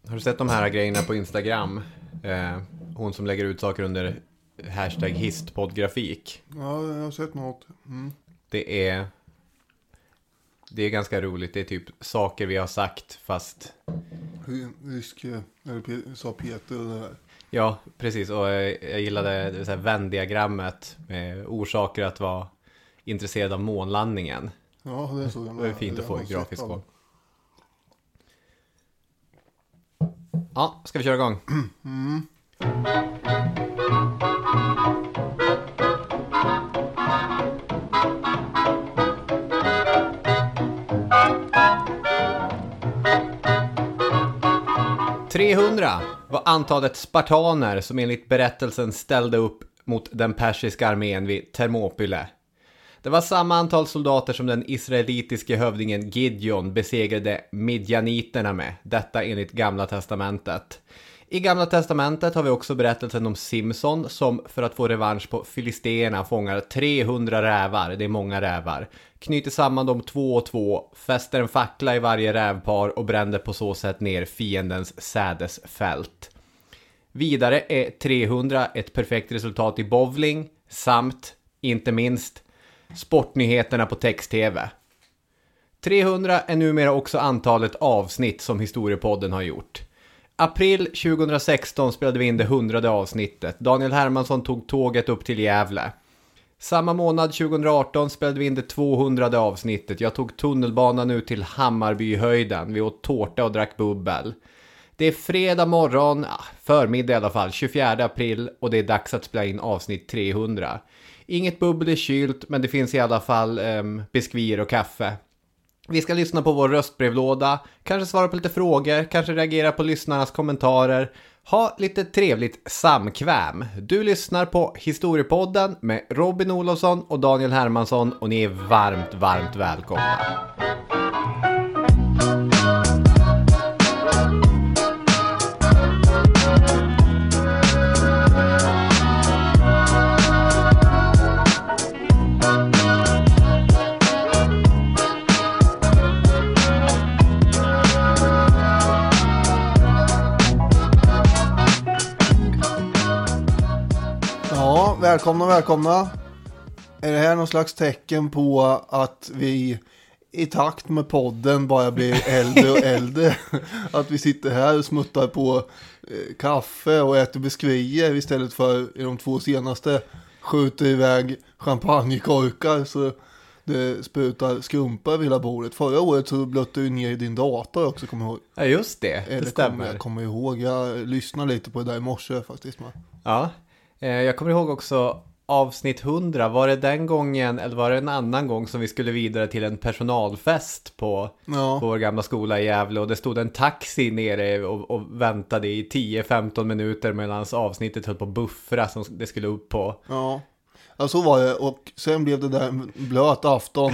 Har du sett de här grejerna på Instagram? Hon som lägger ut saker under hashtag histpoddgrafik. Ja, jag har sett något. Mm. Det är ganska roligt. Det är typ saker vi har sagt fast... Sa Peter det här. Ja, precis. Och jag gillade det så här Venn-diagrammet med orsaker att vara intresserad av månlandningen. Ja, det är så. Det är fint att få i grafisk form. Ja, ska vi köra igång? Mm. $300 var antalet spartaner som enligt berättelsen ställde upp mot den persiska armén vid Thermopyle. Det var samma antal soldater som den israelitiske hövdingen Gideon besegrade midjaniterna med, detta enligt Gamla testamentet. I Gamla testamentet har vi också berättelsen om Simson som för att få revansch på filisterna fångar 300 rävar, det är många rävar, knyter samman dem 2 och 2, fäster en fackla i varje rävpar och brände på så sätt ner fiendens sädesfält. Vidare är 300 ett perfekt resultat i bowling samt, inte minst, sportnyheterna på text-tv. 300 är numera också antalet avsnitt som Historiepodden har gjort. April 2016 spelade vi in det 100:e avsnittet. Daniel Hermansson tog tåget upp till Gävle. Samma månad 2018 spelade vi in det 200:e avsnittet. Jag tog tunnelbanan ut till Hammarbyhöjden. Vi åt tårta och drack bubbel. Det är fredag morgon, förmiddag i alla fall, 24 april och det är dags att spela in avsnitt 300. Inget bubbel är kylt, men det finns i alla fall biskvier och kaffe. Vi ska lyssna på vår röstbrevlåda, kanske svara på lite frågor, kanske reagera på lyssnarnas kommentarer. Ha lite trevligt samkväm. Du lyssnar på Historiepodden med Robin Olofsson och Daniel Hermansson och ni är varmt, varmt välkomna. Välkomna. Är det här någon slags tecken på att vi i takt med podden bara blir äldre och äldre? Att vi sitter här och smuttar på kaffe och äter biskvier istället för i de 2 senaste skjuter iväg champagnekorkar så det sprutar skumpa över hela bordet. Förra året så blötte du ner i din dator också, kommer jag ihåg. Ja, just det. Det stämmer. Jag kommer ihåg. Jag lyssnade lite på det där i morse faktiskt. Ja, jag kommer ihåg också avsnitt 100. Var det den gången eller var det en annan gång som vi skulle vidare till en personalfest på vår gamla skola i Gävle och det stod en taxi nere och väntade i 10-15 minuter medan avsnittet höll på att buffra som det skulle upp på. Ja, så var det och sen blev det där en blöt afton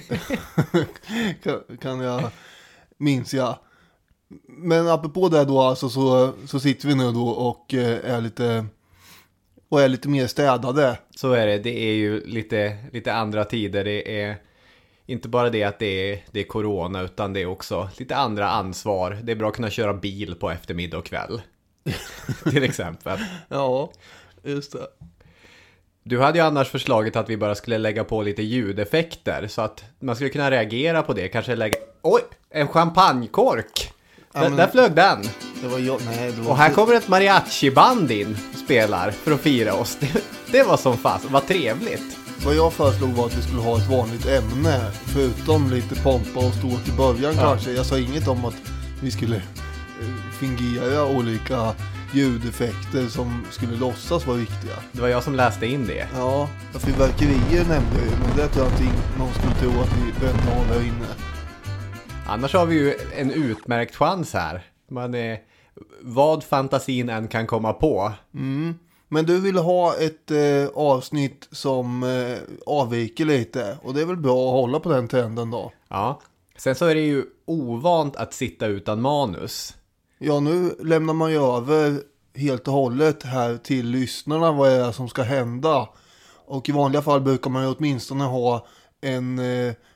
kan jag minns jag. Men apropå det då alltså så sitter vi nu då och är lite mer städade. Så är det. Det är ju lite andra tider. Det är inte bara det att det är corona utan det är också lite andra ansvar. Det är bra att kunna köra bil på eftermiddag och kväll. Till exempel. Ja, just det. Du hade ju annars förslaget att vi bara skulle lägga på lite ljudeffekter så att man skulle kunna reagera på det. Kanske lägga... Oj! En champagnekork! Där flög den. Det var jag. Nej, det var och här kommer ett mariachi-band in och spelar för att fira oss. Det var som fast. Vad trevligt. Vad jag föreslog var att vi skulle ha ett vanligt ämne. Förutom lite pompa och ståt i början kanske. Jag sa inget om att vi skulle fingera olika ljudeffekter som skulle låtsas vara viktiga. Det var jag som läste in det. Ja, fyrverkerier nämnde jag ju. Men det tror jag inte någon skulle tro att vi behövde ha där inne. Annars har vi ju en utmärkt chans här. Vad fantasin än kan komma på. Mm. Men du vill ha ett avsnitt som avviker lite. Och det är väl bra att hålla på den trenden då. Ja. Sen så är det ju ovant att sitta utan manus. Ja, nu lämnar man ju över helt och hållet här till lyssnarna vad är det som ska hända. Och i vanliga fall brukar man ju åtminstone ha en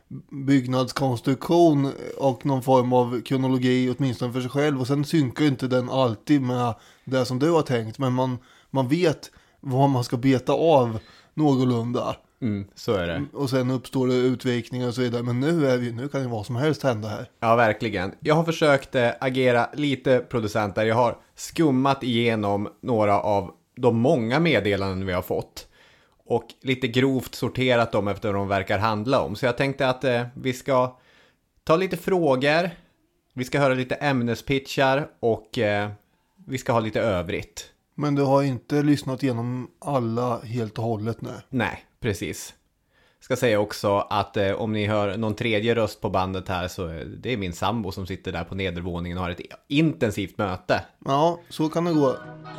byggnadskonstruktion och någon form av kronologi åtminstone för sig själv. Och sen synkar inte den alltid med det som du har tänkt. Men man vet vad man ska beta av någorlunda. Så är det. Och sen uppstår det utvikningar och så vidare. Men nu kan det vad som helst hända här. Ja, verkligen. Jag har försökt agera lite producent där. Jag har skummat igenom några av de många meddelanden vi har fått. Och lite grovt sorterat dem efter vad de verkar handla om. Så jag tänkte att vi ska ta lite frågor. Vi ska höra lite ämnespitchar. Och vi ska ha lite övrigt. Men du har inte lyssnat igenom alla helt och hållet nu? Nej, precis. Ska säga också att om ni hör någon tredje röst på bandet här så det är min sambo som sitter där på nedervåningen och har ett intensivt möte. Ja, så kan det gå.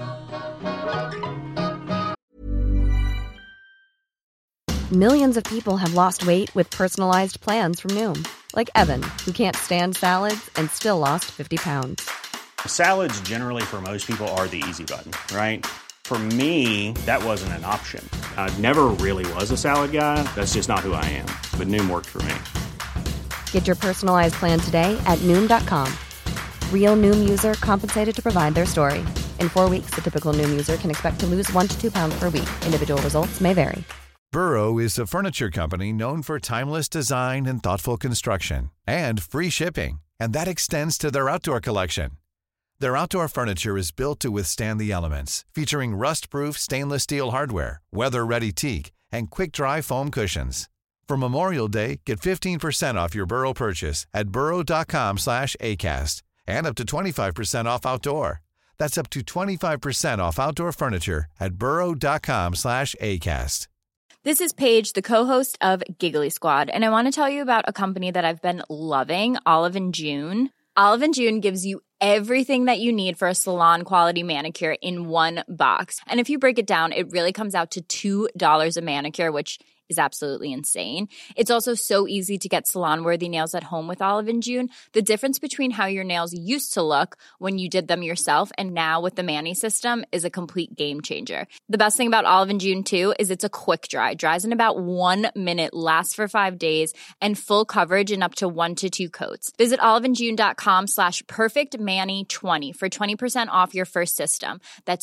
Millions of people have lost weight with personalized plans from Noom. Like Evan, who can't stand salads and still lost 50 pounds. Salads generally for most people are the easy button, right? For me, that wasn't an option. I never really was a salad guy. That's just not who I am. But Noom worked for me. Get your personalized plan today at Noom.com. Real Noom user compensated to provide their story. In 4 weeks, the typical Noom user can expect to lose 1 to 2 pounds per week. Individual results may vary. Burrow is a furniture company known for timeless design and thoughtful construction, and free shipping, and that extends to their outdoor collection. Their outdoor furniture is built to withstand the elements, featuring rust-proof stainless steel hardware, weather-ready teak, and quick-dry foam cushions. For Memorial Day, get 15% off your Burrow purchase at burrow.com/acast, and up to 25% off outdoor. That's up to 25% off outdoor furniture at burrow.com/acast. This is Paige, the co-host of Giggly Squad, and I want to tell you about a company that I've been loving, Olive & June. Olive & June gives you everything that you need for a salon-quality manicure in one box. And if you break it down, it really comes out to $2 a manicure, which is absolutely insane. It's also so easy to get salon-worthy nails at home with Olive & June. The difference between how your nails used to look when you did them yourself and now with the Mani system is a complete game changer. The best thing about Olive & June, too, is it's a quick dry. Dries in about 1 minute, lasts for 5 days, and full coverage in up to 1 to 2 coats. Visit oliveandjune.com/perfectmani20 for 20% off your first system. That's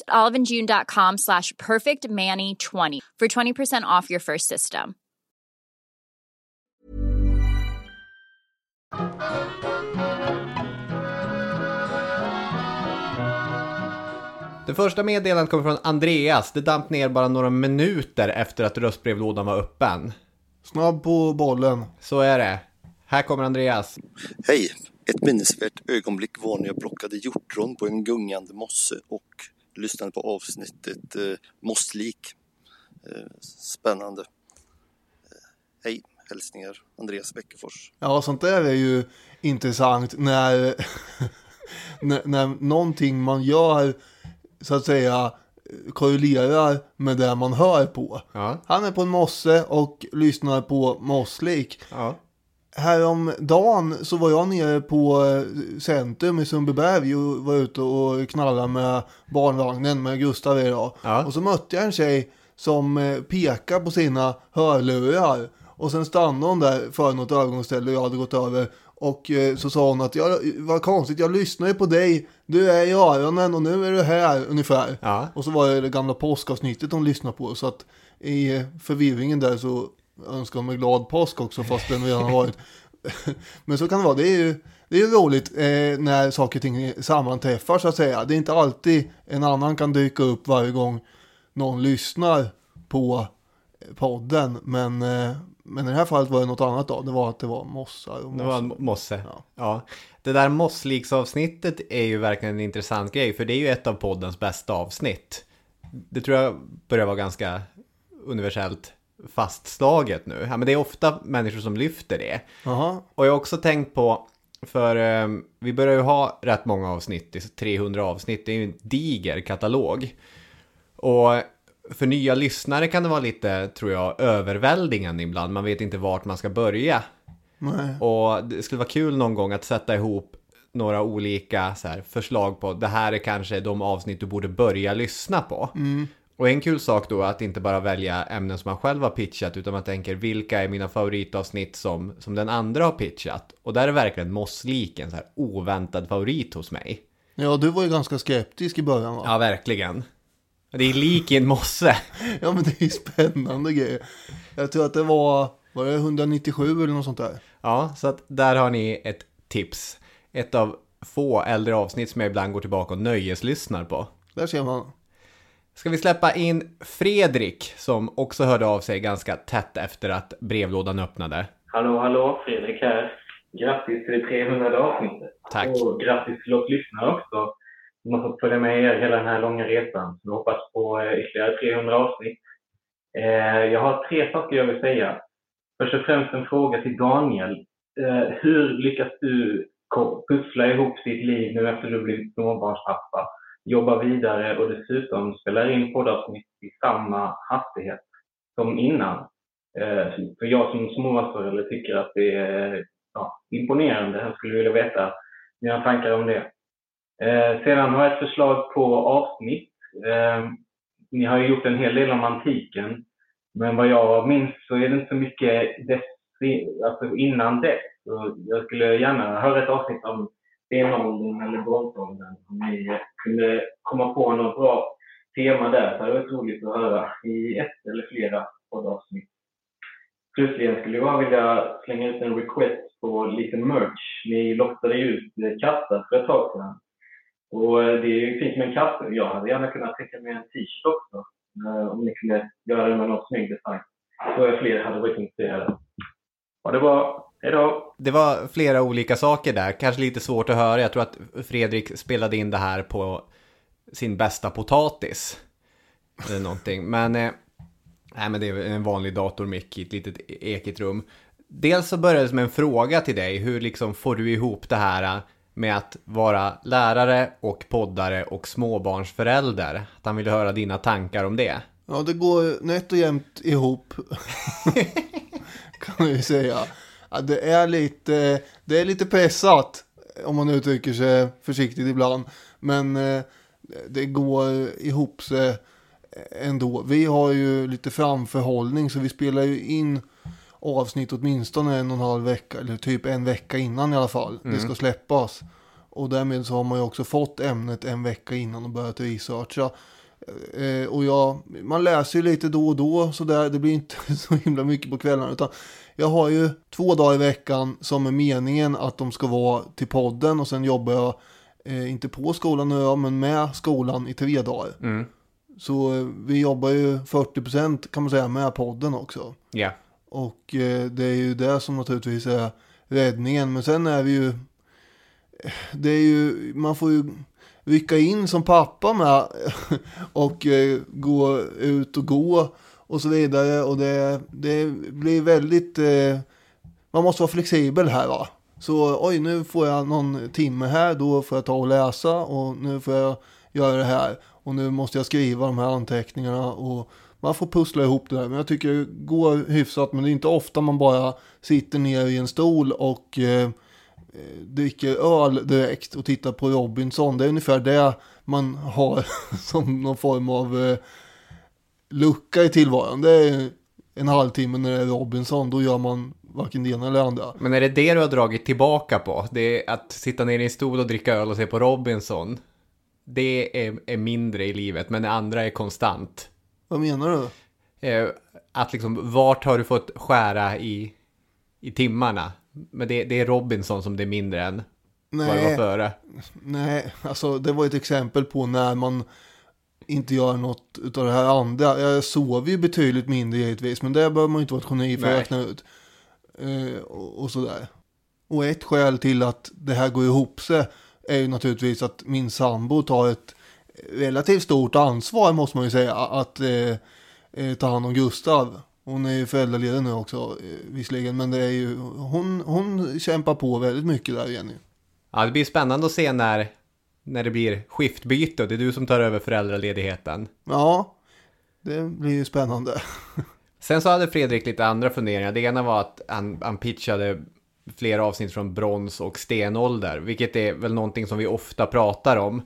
oliveandjune.com/perfectmani20 for 20% off your first system. Det första meddelandet kommer från Andreas. Det damp ner bara några minuter efter att röstbrevlådan var öppen. Snabb på bollen. Så är det. Här kommer Andreas. Hej! Ett minnesvärt ögonblick var när jag plockade hjortron på en gungande mosse och lyssnade på avsnittet Mosslik. Spännande. Hej, hälsningar Andreas Bäckefors. Ja, sånt där är ju intressant när, när någonting man gör så att säga korrelerar med det man hör på. Ja. Han är på en mosse och lyssnar på Mosslik. Ja. Häromdagen så var jag nere på Centrum i Sundbyberg och var ute och knallade med barnvagnen med Gustav idag. Ja. Och så mötte jag en tjej som pekade på sina hörlurar. Och sen stannade hon där för något övergångsställe jag hade gått över. Och så sa hon att vad konstigt, jag lyssnar ju på dig. Du är i öronen och nu är du här ungefär. Ja. Och så var det gamla påskavsnittet hon lyssnade på. Så att i förvirringen där så önskar hon mig glad påsk också fast den redan har varit. Men så kan det vara. Det är ju roligt när saker och ting sammanträffar så att säga. Det är inte alltid en annan kan dyka upp varje gång någon lyssnar på podden. Men i det här fallet var det något annat då. Det var att det var mossar. Och Det var en mosse. Ja. Ja. Det där mossliksavsnittet är ju verkligen en intressant grej. För det är ju ett av poddens bästa avsnitt. Det tror jag börjar vara ganska universellt fastslaget nu. Ja, men det är ofta människor som lyfter det. Aha. Och jag har också tänkt på, för vi börjar ju ha rätt många avsnitt, 300 avsnitt, det är ju en diger katalog. Och för nya lyssnare kan det vara lite, tror jag, överväldigande ibland. Man vet inte vart man ska börja. Nej. Och det skulle vara kul någon gång att sätta ihop några olika så här, förslag på det här är kanske de avsnitt du borde börja lyssna på. Och en kul sak då är att inte bara välja ämnen som man själv har pitchat, utan man tänker vilka är mina favoritavsnitt som den andra har pitchat. Och där är verkligen Mosslik en så här oväntad favorit hos mig. Ja, du var ju ganska skeptisk i början, va? Ja, verkligen. Det är lik i en mosse. Ja, men det är spännande grejer. Jag tror att det var det 197 eller något sånt där? Ja, så att där har ni ett tips. Ett av få äldre avsnitt som jag ibland går tillbaka och nöjeslyssnar på. Där ser man. Ska vi släppa in Fredrik som också hörde av sig ganska tätt efter att brevlådan öppnade. Hallå, Fredrik här. Grattis till det 300 avsnittet. Tack. Och grattis till oss lyssnare också. Som har fått följa med er hela den här långa resan. Vi hoppas på ytterligare 300 avsnitt. Jag har 3 saker jag vill säga. Först och främst en fråga till Daniel. Hur lyckas du pussla ihop ditt liv nu efter du blivit småbarnspappa? Jobba vidare och dessutom spelar in poddavsnitt i samma hastighet som innan. För jag som småbarnsförälder tycker att det är imponerande. Jag skulle vilja veta dina tankar om det. Sedan har jag ett förslag på avsnitt. Ni har ju gjort en hel del om antiken. Men vad jag minns så är det inte så mycket innan det. Så jag skulle gärna höra ett avsnitt om stenåldern eller bronsåldern. Om ni kunde komma på något bra tema där så hade det varit roligt att höra i ett eller flera poddavsnitt. Slutligen skulle jag vilja slänga ut en request på lite merch. Ni lottade ut kassar för ett tag sedan. Och det är ju fint med en kasse. Jag hade gärna kunnat täcka med en t-shirt också. Om ni kunde göra det med någon snygg design. Så är fler hade varit intresserade. Ja, det var... Hejdå! Det var flera olika saker där. Kanske lite svårt att höra. Jag tror att Fredrik spelade in det här på sin bästa potatis. Eller någonting. Men det är en vanlig datormick i ett litet ekigt rum. Dels så började det med en fråga till dig. Hur liksom får du ihop det här med att vara lärare och poddare och småbarnsförälder? Att han ville höra dina tankar om det. Ja, det går nätt och jämnt ihop. Kan vi säga. Ja, det är lite pressat om man uttrycker sig försiktigt ibland. Men det går ihop sig ändå. Vi har ju lite framförhållning så vi spelar ju in avsnitt åtminstone 1,5 vecka eller typ en vecka innan i alla fall. Det ska släppas. Och därmed så har man ju också fått ämnet en vecka innan och börjat researcha. Och man läser ju lite då och då så där, det blir inte så himla mycket på kvällarna utan jag har ju 2 dagar i veckan som är meningen att de ska vara till podden och sen jobbar jag inte på skolan nu men med skolan i 3 dagar. Så vi jobbar ju 40% kan man säga med podden också. Ja. Yeah. Och det är ju det som naturligtvis är räddningen. Men sen är vi ju... Man får ju rycka in som pappa med och gå ut och gå och så vidare. Och det blir väldigt... man måste vara flexibel här, va? Så nu får jag någon timme här, då får jag ta och läsa och nu får jag göra det här. Och nu måste jag skriva de här anteckningarna och man får pussla ihop det där. Men jag tycker det går hyfsat, men det är inte ofta man bara sitter ner i en stol och dricker öl direkt och tittar på Robinson. Det är ungefär det man har som någon form av lucka i tillvaron. Det är en halvtimme när det är Robinson, då gör man varken det ena eller andra. Men är det du har dragit tillbaka på? Det är att sitta ner i en stol och dricka öl och se på Robinson. Det är mindre i livet, men det andra är konstant. Vad menar du? Att liksom, vart har du fått skära i timmarna? Men det är Robinson som det är mindre än vad det var före. Nej, alltså det var ett exempel på när man inte gör något utav det här andra. Jag sover ju betydligt mindre givetvis, men det behöver man ju inte vara ett geni för att räkna ut. Och sådär. Och ett skäl till att det här går ihop sig är ju naturligtvis att min sambo tar ett relativt stort ansvar, måste man ju säga, att ta hand om Gustav. Hon är ju föräldraledig nu också, visserligen, men det är ju, hon kämpar på väldigt mycket där, Jenny. Ja, det blir spännande att se när det blir skiftbyte och det är du som tar över föräldraledigheten. Ja, det blir ju spännande. Sen så hade Fredrik lite andra funderingar. Det ena var att han pitchade flera avsnitt från brons- och stenålder, vilket är väl någonting som vi ofta pratar om.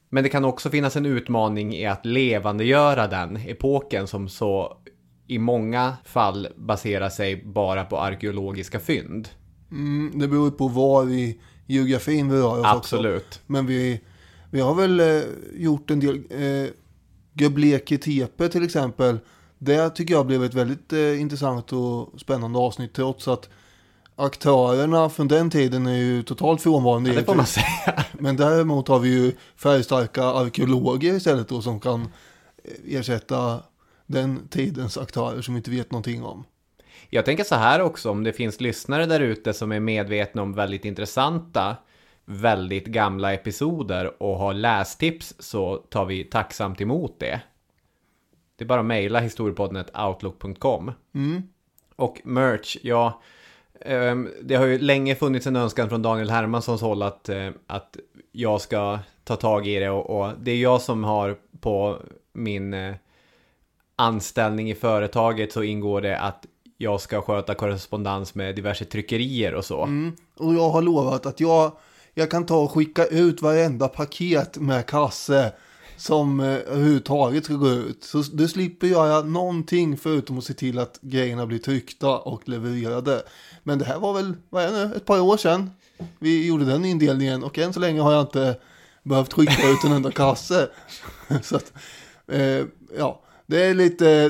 Men det kan också finnas en utmaning i att levandegöra den epoken som så i många fall baserar sig bara på arkeologiska fynd. Det beror på var i geografin vi rör oss. Absolut. Också. Men vi har väl gjort en del Göbleki Tepe till exempel. Det tycker jag blev ett väldigt intressant och spännande avsnitt, trots att aktörerna från den tiden är ju totalt frånvarande. Ja, det får man säga. Men däremot har vi ju färgstarka arkeologer istället då, som kan ersätta den tidens aktörer som inte vet någonting om. Jag tänker så här också, om det finns lyssnare där ute som är medvetna om väldigt intressanta, väldigt gamla episoder och har lästips, så tar vi tacksamt emot det. Det är bara att mejla historiepodden@outlook.com. Och merch, ja, det har ju länge funnits en önskan från Daniel Hermanssons håll att jag ska ta tag i det, och det är jag som har på min anställning i företaget, så ingår det att jag ska sköta korrespondens med diverse tryckerier och så. Och jag har lovat att jag kan ta och skicka ut varenda paket med kasse som överhuvudtaget ska gå ut. Så du slipper göra någonting förutom att se till att grejerna blir tryckta och levererade. Men det här var väl, vad är det nu, ett par år sedan vi gjorde den indelningen, och än så länge har jag inte behövt skicka ut en enda kasse. Så att, ja, det är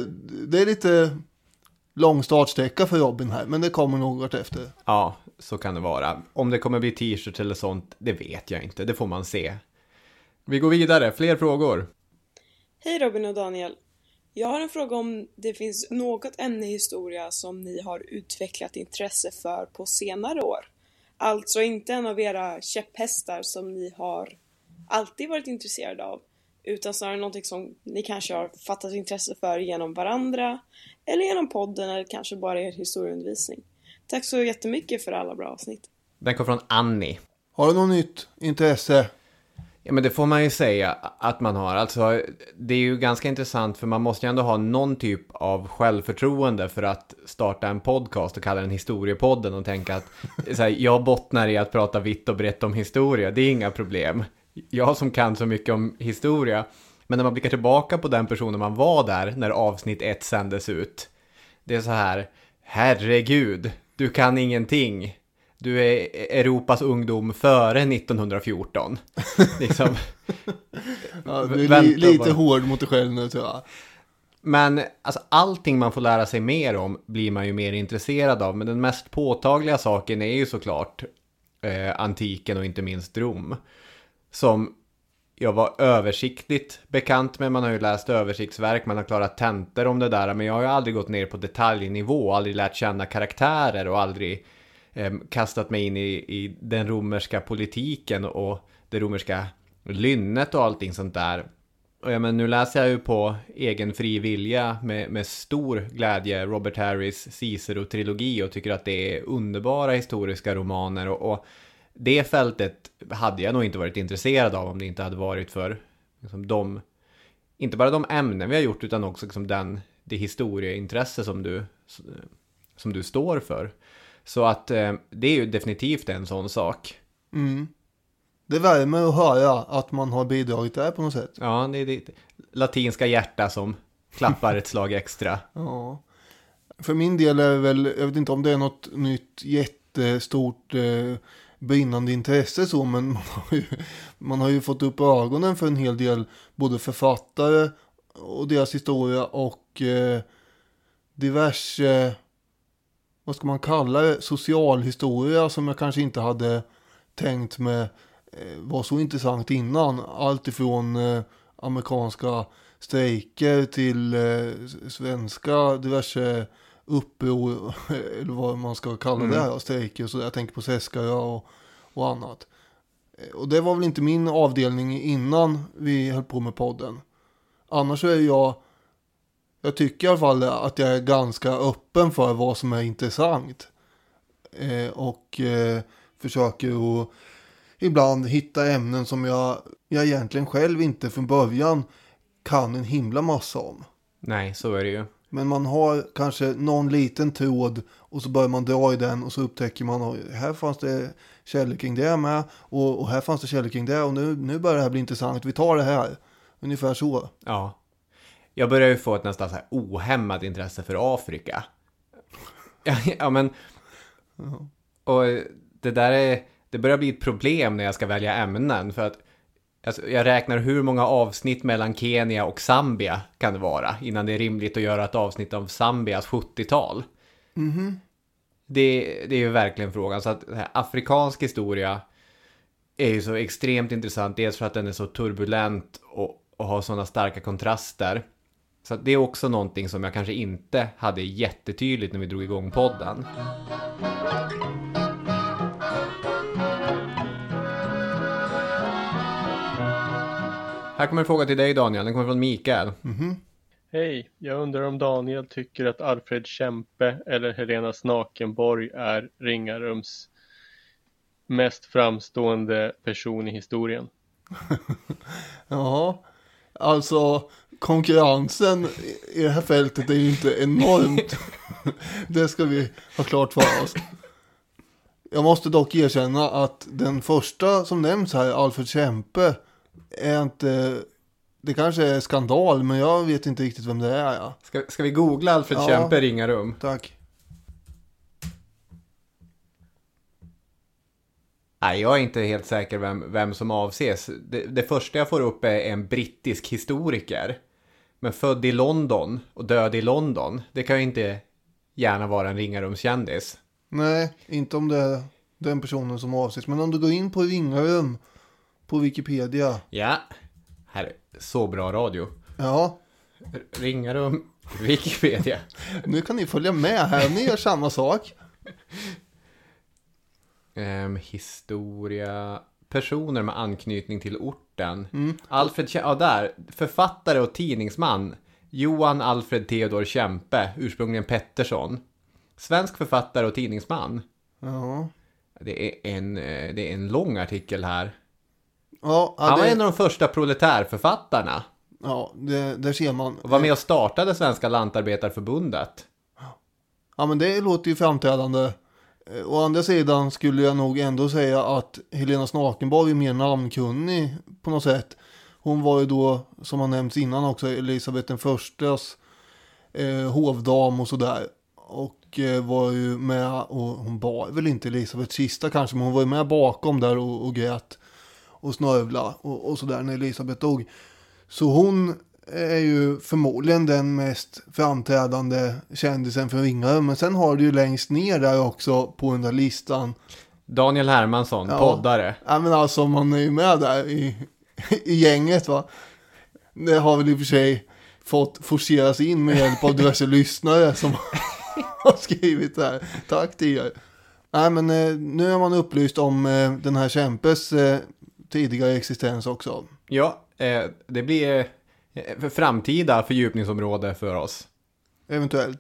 lite lång startsträcka för Robin här, men det kommer nog vart efter. Ja, så kan det vara. Om det kommer bli t-shirts eller sånt, det vet jag inte. Det får man se. Vi går vidare. Fler frågor. Hej Robin och Daniel. Jag har en fråga om det finns något ämne i historia som ni har utvecklat intresse för på senare år. Alltså inte en av era käpphästar som ni har alltid varit intresserade av, utan snarare någonting som ni kanske har fattat intresse för genom varandra, eller genom podden, eller kanske bara er historieundervisning. Tack så jättemycket för alla bra avsnitt. Den kom från Annie. Har du något nytt intresse? Ja, men det får man ju säga att man har. Alltså, det är ju ganska intressant, för man måste ju ändå ha någon typ av självförtroende för att starta en podcast och kalla den Historiepodden och tänka att så här, jag bottnar i att prata vitt och brett om historia. Det är inga problem. Jag som kan så mycket om historia. Men när man blickar tillbaka på den personen man var där när avsnitt 1 sändes ut. Det är så här, herregud, du kan ingenting. Du är Europas ungdom före 1914. Liksom. Ja, du är lite hård mot dig själv nu, tror jag. Men alltså, allting man får lära sig mer om blir man ju mer intresserad av. Men den mest påtagliga saken är ju såklart antiken och inte minst Rom. Som jag var översiktligt bekant med. Man har ju läst översiktsverk, man har klarat tentor om det där. Men jag har ju aldrig gått ner på detaljnivå, aldrig lärt känna karaktärer och aldrig kastat mig in i den romerska politiken och det romerska lynnet och allting sånt där. Och ja, men nu läser jag ju på egen fri vilja med stor glädje Robert Harris Cicero-trilogi och tycker att det är underbara historiska romaner, och det fältet hade jag nog inte varit intresserad av om det inte hade varit för liksom, inte bara de ämnen vi har gjort, utan också liksom, det historieintresse som du står för. Så att det är ju definitivt en sån sak. Det värmer att höra att man har bidragit där på något sätt. Ja, det är det latinska hjärta som klappar ett slag extra. Ja. För min del är det väl, jag vet inte om det är något nytt jättestort brinnande intresse så, men man har ju fått upp ögonen för en hel del både författare och deras historia och diverse, vad ska man kalla det, socialhistoria som jag kanske inte hade tänkt med var så intressant innan. Allt ifrån amerikanska strejker till svenska diverse uppror, eller vad man ska kalla det här, strejker. Så jag tänker på Seskarö och annat. Och det var väl inte min avdelning innan vi höll på med podden. Annars är jag tycker i alla fall att jag är ganska öppen för vad som är intressant. Och försöker att ibland hitta ämnen som jag egentligen själv inte från början kan en himla massa om. Nej, så är det ju. Men man har kanske någon liten tråd och så börjar man dra i den och så upptäcker man att här fanns det källor kring det med och här fanns det källor kring det och nu börjar det här bli intressant. Vi tar det här. Ungefär så. Ja. Jag börjar ju få ett nästan så här ohämmat intresse för Afrika. Ja, men... Och det börjar bli ett problem när jag ska välja ämnen. För att jag räknar hur många avsnitt mellan Kenya och Zambia kan det vara innan det är rimligt att göra ett avsnitt av Zambias 70-tal. Det är ju verkligen frågan. Så att afrikansk historia är ju så extremt intressant. Dels för att den är så turbulent och har sådana starka kontraster. Så att det är också någonting som jag kanske inte hade jättetydligt när vi drog igång podden. Här kommer en fråga till dig, Daniel. Den kommer från Mikael. Hej, jag undrar om Daniel tycker att Alfred Kempe eller Helenas Nakenborg är Ringarums mest framstående person i historien. Ja, alltså konkurrensen i det här fältet är ju inte enormt. Det ska vi ha klart för oss. Jag måste dock erkänna att den första som nämns här, Alfred Kempe, är inte... Det kanske är skandal, men jag vet inte riktigt vem det är. Ja. Ska vi googla Alfred Kempe Ringarum? Tack. Nej, jag är inte helt säker vem som avses. Det första jag får upp är en brittisk historiker. Men född i London och död i London. Det kan ju inte gärna vara en Ringarumskändis. Nej, inte om det är den personen som avses. Men om du går in på Ringarum på Wikipedia. Ja, här är så bra radio. Ja. Ringarum, Wikipedia. Nu kan ni följa med här. Ni gör samma sak. Historia. Personer med anknytning till orten. Alfred där. Författare och tidningsman. Johan Alfred Theodor Kempe. Ursprungligen Pettersson. Svensk författare och tidningsman. Ja. Det är en lång artikel här. Ja, han var en av de första proletärförfattarna. Ja, där ser man. Och var med och startade Svenska Lantarbetarförbundet. Ja, men det låter ju framträdande. Å andra sidan skulle jag nog ändå säga att Helenas Nakenborg är mer namnkunnig på något sätt. Hon var ju då, som har nämnts innan också, Elisabeth den förstas hovdam och sådär. Och var ju med, och hon bar väl inte Elisabeths kista kanske, men hon var ju med bakom där och grät och snörvla och sådär när Elisabeth dog. Så hon är ju förmodligen den mest framträdande kändisen från Ringarum. Men sen har du ju längst ner där också på den där listan Daniel Hermansson, poddare. Ja, men alltså man är ju med där i gänget, va. Det har väl i och för sig fått forceras in med hjälp av diverse lyssnare som har skrivit det här. Tack till er. Nej, men nu är man upplyst om den här Kempes tidigare existens också. Ja, det blir för framtida fördjupningsområde för oss. Eventuellt.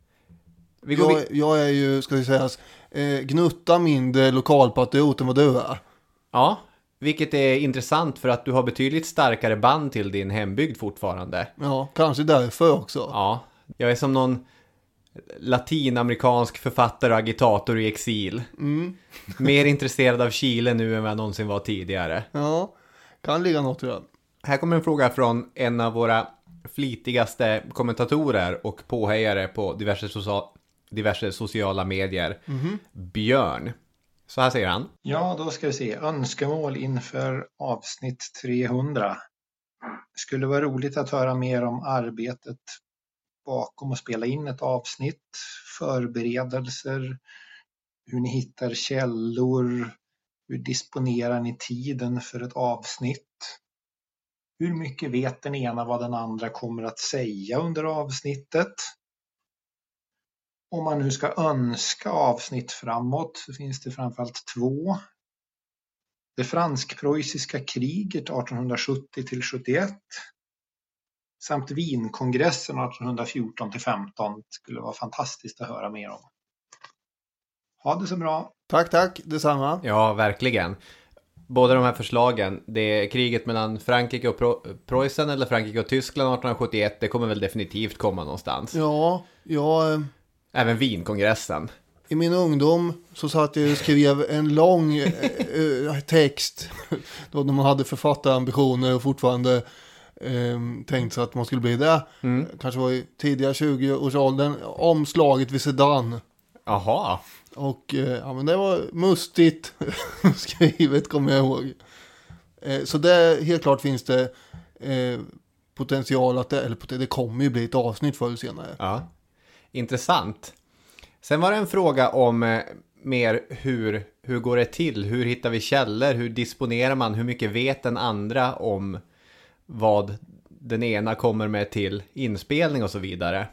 Jag är ju, ska vi säga, gnutta mindre lokalpatriot än vad du är. Ja, vilket är intressant för att du har betydligt starkare band till din hembygd fortfarande. Ja, kanske därför också. Ja, jag är som någon latinamerikansk författare och agitator i exil. Mer intresserad av Chile nu än vad jag någonsin var tidigare. Ja, kan ligga något i det. Här kommer en fråga från en av våra flitigaste kommentatorer och påhejare på diverse sociala medier. Björn. Så här säger han. Ja, då ska vi se. Önskemål inför avsnitt 300. Det skulle vara roligt att höra mer om arbetet bakom att spela in ett avsnitt, förberedelser, hur ni hittar källor, hur disponerar ni tiden för ett avsnitt, hur mycket vet den ena vad den andra kommer att säga under avsnittet. Om man nu ska önska avsnitt framåt så finns det framförallt 2. Det fransk-preussiska kriget 1870-71 samt Wienkongressen 1814-15 skulle vara fantastiskt att höra mer om. Ha det så bra. Tack, detsamma. Ja, verkligen. båda de här förslagen, det är kriget mellan Frankrike och Preussen eller Frankrike och Tyskland 1871, det kommer väl definitivt komma någonstans. Ja, även Wienkongressen. I min ungdom så satt jag och skrev en lång text då man hade författarambitioner och fortfarande tänkt sig att man skulle bli det. Kanske var i tidiga 20-årsåldern, om slaget vid Sedan. Jaha. Och men det var mustigt skrivet, kommer jag ihåg. Så det, helt klart finns det potential att det kommer ju bli ett avsnitt förr eller senare. Ja, intressant. Sen var det en fråga om mer hur går det till? Hur hittar vi källor? Hur disponerar man? Hur mycket vet den andra om vad den ena kommer med till inspelning och så vidare?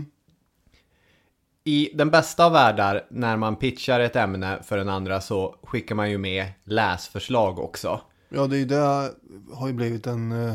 I den bästa av världar, när man pitchar ett ämne för den andra, så skickar man ju med läsförslag också. Ja, det har ju blivit en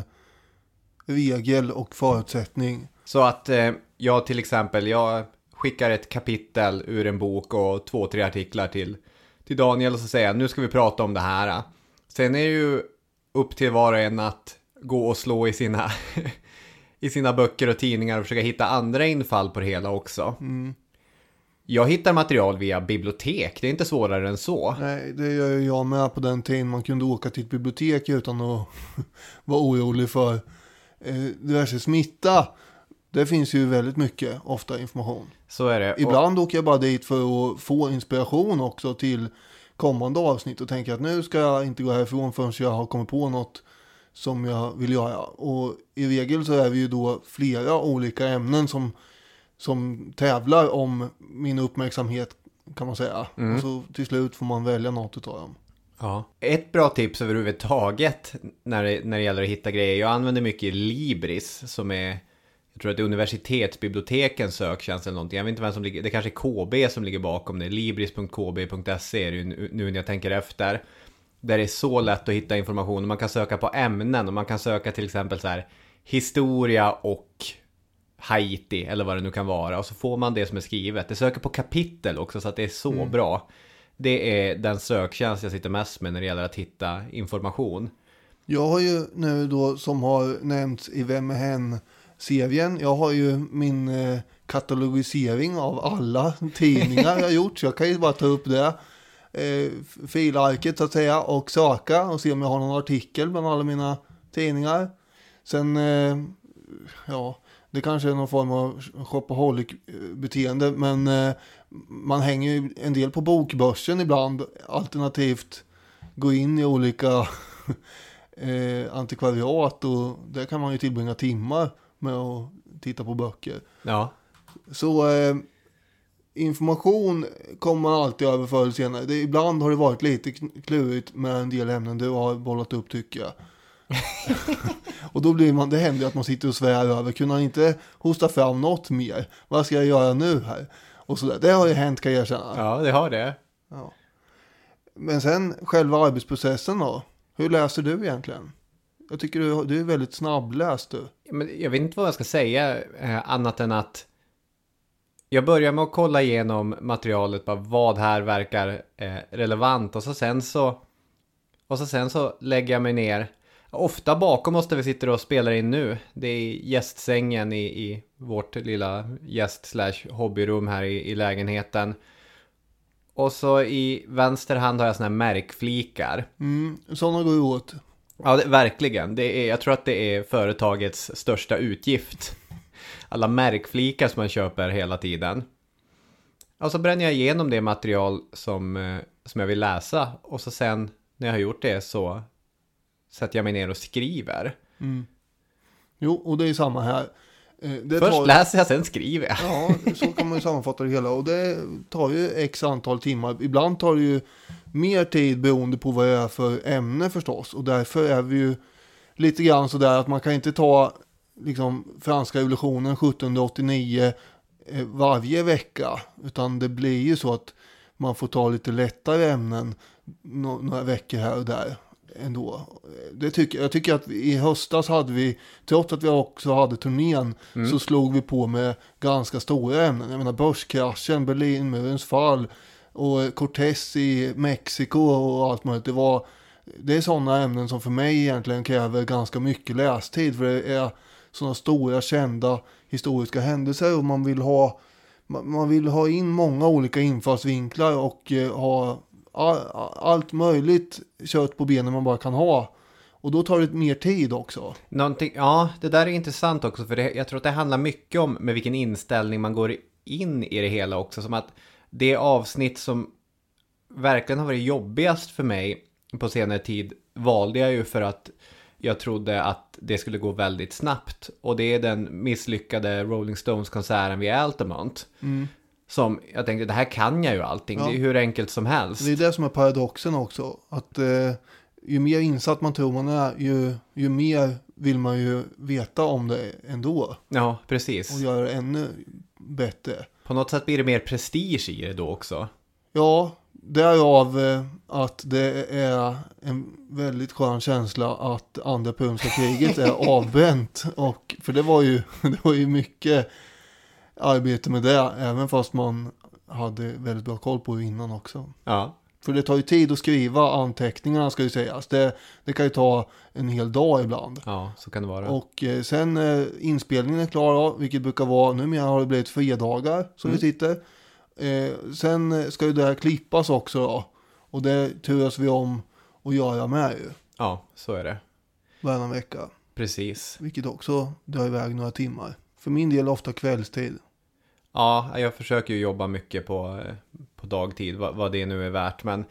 regel och förutsättning. Så att jag till exempel, jag skickar ett kapitel ur en bok och 2-3 artiklar till Daniel och så säger jag, nu ska vi prata om det här. Sen är det ju upp till var och en att gå och slå i sina i sina böcker och tidningar och försöka hitta andra infall på det hela också. Jag hittar material via bibliotek, det är inte svårare än så. Nej, det gör jag med på den tiden. Man kunde åka till ett bibliotek utan att vara orolig för diverse smitta. Det finns ju väldigt mycket, ofta information. Så är det. Ibland åker jag bara dit för att få inspiration också till kommande avsnitt och tänker att nu ska jag inte gå härifrån förrän jag har kommit på något som jag vill göra. Och i regel så är vi ju då flera olika ämnen som tävlar om min uppmärksamhet, kan man säga. Och så till slut får man välja något utav dem. Ja. Ett bra tips överhuvudtaget när det gäller att hitta grejer. Jag använder mycket Libris som är, jag tror att det är universitetsbibliotekens söktjänst eller någonting. Jag vet inte vem som ligger, det kanske är KB som ligger bakom det. Libris.kb.se är det ju nu när jag tänker efter. Där det är så lätt att hitta information. Man kan söka på ämnen och man kan söka till exempel så här historia och Haiti eller vad det nu kan vara. Och så får man det som är skrivet. Det söker på kapitel också så att det är så bra. Det är den söktjänst jag sitter mest med när det gäller att hitta information. Jag har ju nu då, som har nämnts i Vem är hen-serien, jag har ju min katalogisering av alla tidningar jag gjort. Så jag kan ju bara ta upp det filarket så att säga och söka och se om jag har någon artikel bland alla mina tidningar. Sen det kanske är någon form av shopaholic-beteende, men man hänger ju en del på bokbörsen ibland, alternativt gå in i olika antikvariat, och där kan man ju tillbringa timmar med att titta på böcker. Ja. Så information kommer man alltid över förr eller senare. Ibland har det varit lite klurigt med en del ämnen du har bollat upp, tycker jag. Och då blir det händer att man sitter och svär över, kunde han inte hosta fram något mer? Vad ska jag göra nu här? Och så där. Det har ju hänt, kan jag erkänna. Ja, det har det. Ja. Men sen själva arbetsprocessen då? Hur läser du egentligen? Jag tycker du är väldigt snabbläst du. Men jag vet inte vad jag ska säga annat än att jag börjar med att kolla igenom materialet, bara vad här verkar relevant, och så sen så lägger jag mig ner. Ofta bakom oss där vi sitter och spelar in nu. Det är gästsängen i vårt lilla gäst/hobbyrum här i lägenheten. Och så i vänster hand har jag såna här märkflikar. Sådana går ju åt. Ja, verkligen. Jag tror att det är företagets största utgift. Alla märkflikar som man köper hela tiden. Och så bränner jag igenom det material som jag vill läsa. Och så sen när jag har gjort det så sätter jag mig ner och skriver. Jo, och det är samma här. Först läser jag, sen skriver jag. Ja, så kan man ju sammanfatta det hela. Och det tar ju x antal timmar. Ibland tar det ju mer tid beroende på vad det är för ämne förstås. Och därför är vi ju lite grann sådär att man kan inte ta liksom franska revolutionen 1789 varje vecka. Utan det blir ju så att man får ta lite lättare ämnen några veckor här och där ändå. Jag tycker att i höstas hade vi, trots att vi också hade turnén, så slog vi på med ganska stora ämnen. Jag menar börskraschen, Berlinmurens fall och Cortés i Mexiko och allt möjligt. det är sådana ämnen som för mig egentligen kräver ganska mycket lästid. För det är sådana stora kända historiska händelser och man vill ha in många olika infallsvinklar och ha allt möjligt kött på benen man bara kan ha. Och då tar det mer tid också. Ja, det där är intressant också. För jag tror att det handlar mycket om med vilken inställning man går in i det hela också. Som att det avsnitt som verkligen har varit jobbigast för mig på senare tid valde jag ju för att jag trodde att det skulle gå väldigt snabbt. Och det är den misslyckade Rolling Stones-konserten vid Altamont. Som jag tänkte, det här kan jag ju allting. Ja. Det är hur enkelt som helst. Det är det som är paradoxen också. Att ju mer insatt man tror man är, ju mer vill man ju veta om det ändå. Ja, precis. Och göra det ännu bättre. På något sätt blir det mer prestige i det då också. Ja, därav att det är en väldigt skön känsla att andra punska kriget är avbränt. Och, för det var ju mycket arbete med det, även fast man hade väldigt bra koll på det innan också. Ja. För det tar ju tid att skriva anteckningarna, ska ju sägas. Det kan ju ta en hel dag ibland. Ja, så kan det vara. Och sen inspelningen är klar då, vilket brukar vara, numera har det blivit fredagar som vi sitter. Sen ska ju det här klippas också då. Och det turas vi om att göra med ju. Ja, så är det. Varannan vecka. Precis. Vilket också drar iväg några timmar. För min del ofta kvällstid. Ja, jag försöker ju jobba mycket på dagtid, vad det nu är värt. Men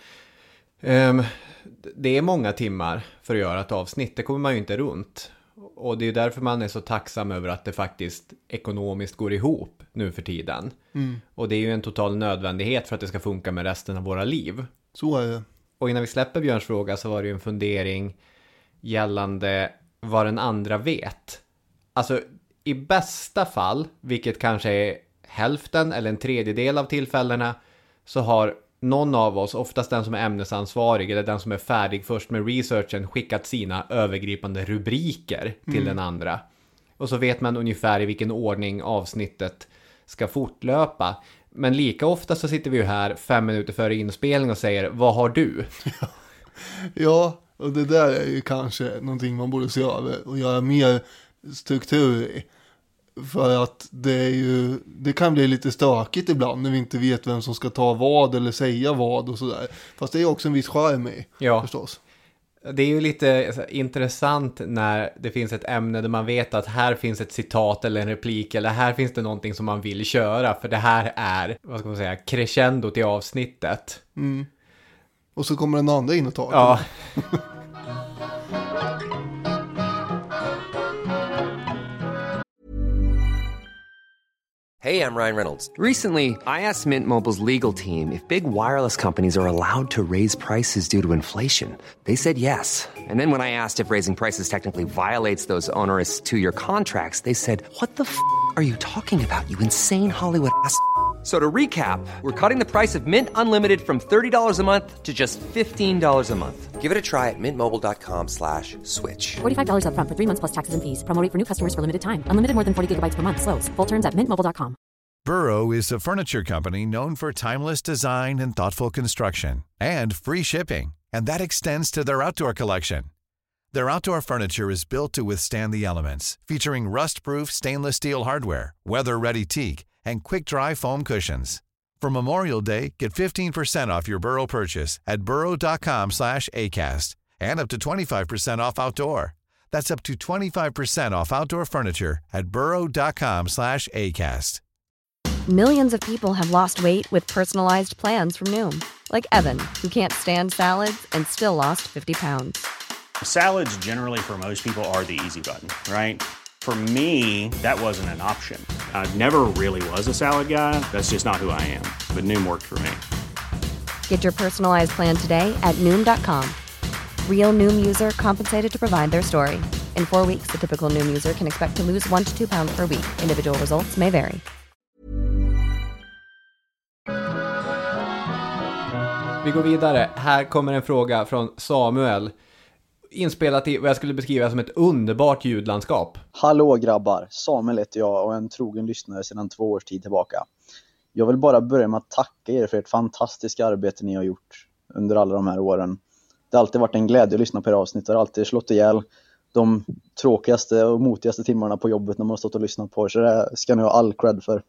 det är många timmar för att göra ett avsnitt. Det kommer man ju inte runt. Och det är därför man är så tacksam över att det faktiskt ekonomiskt går ihop nu för tiden. Och det är ju en total nödvändighet för att det ska funka med resten av våra liv. Så är det. Och innan vi släpper Björns fråga så var det ju en fundering gällande vad den andra vet. Alltså i bästa fall, vilket kanske är hälften eller en tredjedel av tillfällena, så har någon av oss, oftast den som är ämnesansvarig eller den som är färdig först med researchen, skickat sina övergripande rubriker till den andra. Och så vet man ungefär i vilken ordning avsnittet ska fortlöpa. Men lika ofta så sitter vi ju här 5 minuter före inspelning och säger, vad har du? Ja, och det där är ju kanske någonting man borde se över och göra mer struktur i. För att det kan bli lite stökigt ibland när vi inte vet vem som ska ta vad eller säga vad och sådär. Fast det är också en viss charm i, förstås. Det är ju lite intressant när det finns ett ämne där man vet att här finns ett citat eller en replik eller här finns det någonting som man vill köra. För det här är, vad ska man säga, crescendo till avsnittet. Och så kommer den andra in och tar. Ja. Hey, I'm Ryan Reynolds. Recently, I asked Mint Mobile's legal team if big wireless companies are allowed to raise prices due to inflation. They said yes. And then when I asked if raising prices technically violates those onerous 2-year contracts, they said, "What the f*** are you talking about, you insane Hollywood ass?" So to recap, we're cutting the price of Mint Unlimited from $30 a month to just $15 a month. Give it a try at mintmobile.com/switch. $45 up front for 3 months plus taxes and fees. Promo rate for new customers for limited time. Unlimited more than 40 gigabytes per month. Slows full terms at mintmobile.com. Burrow is a furniture company known for timeless design and thoughtful construction, and free shipping. And that extends to their outdoor collection. Their outdoor furniture is built to withstand the elements, featuring rust-proof stainless steel hardware, weather-ready teak, and quick-dry foam cushions. For Memorial Day, get 15% off your Burrow purchase at burrow.com/acast, and up to 25% off outdoor. That's up to 25% off outdoor furniture at burrow.com/acast. Millions of people have lost weight with personalized plans from Noom. Like Evan, who can't stand salads and still lost 50 pounds. Salads generally for most people are the easy button, right? For me, that wasn't an option. I never really was a salad guy. That's just not who I am. But Noom worked for me. Get your personalized plan today at Noom.com. Real Noom user compensated to provide their story. In 4 weeks, the typical Noom user can expect to lose 1 to 2 pounds per week. Individual results may vary. Vi går vidare. Här kommer en fråga från Samuel. Inspelat i vad jag skulle beskriva som ett underbart ljudlandskap. Hallå grabbar, Samuel heter jag och en trogen lyssnare sedan 2 års tid tillbaka. Jag vill bara börja med att tacka er för ert fantastiska arbete ni har gjort under alla de här åren. Det har alltid varit en glädje att lyssna på era avsnitt. Det har alltid slått ihjäl de tråkigaste och motigaste timmarna på jobbet när man har stått och lyssnat på er. Så det ska ni ha all cred för.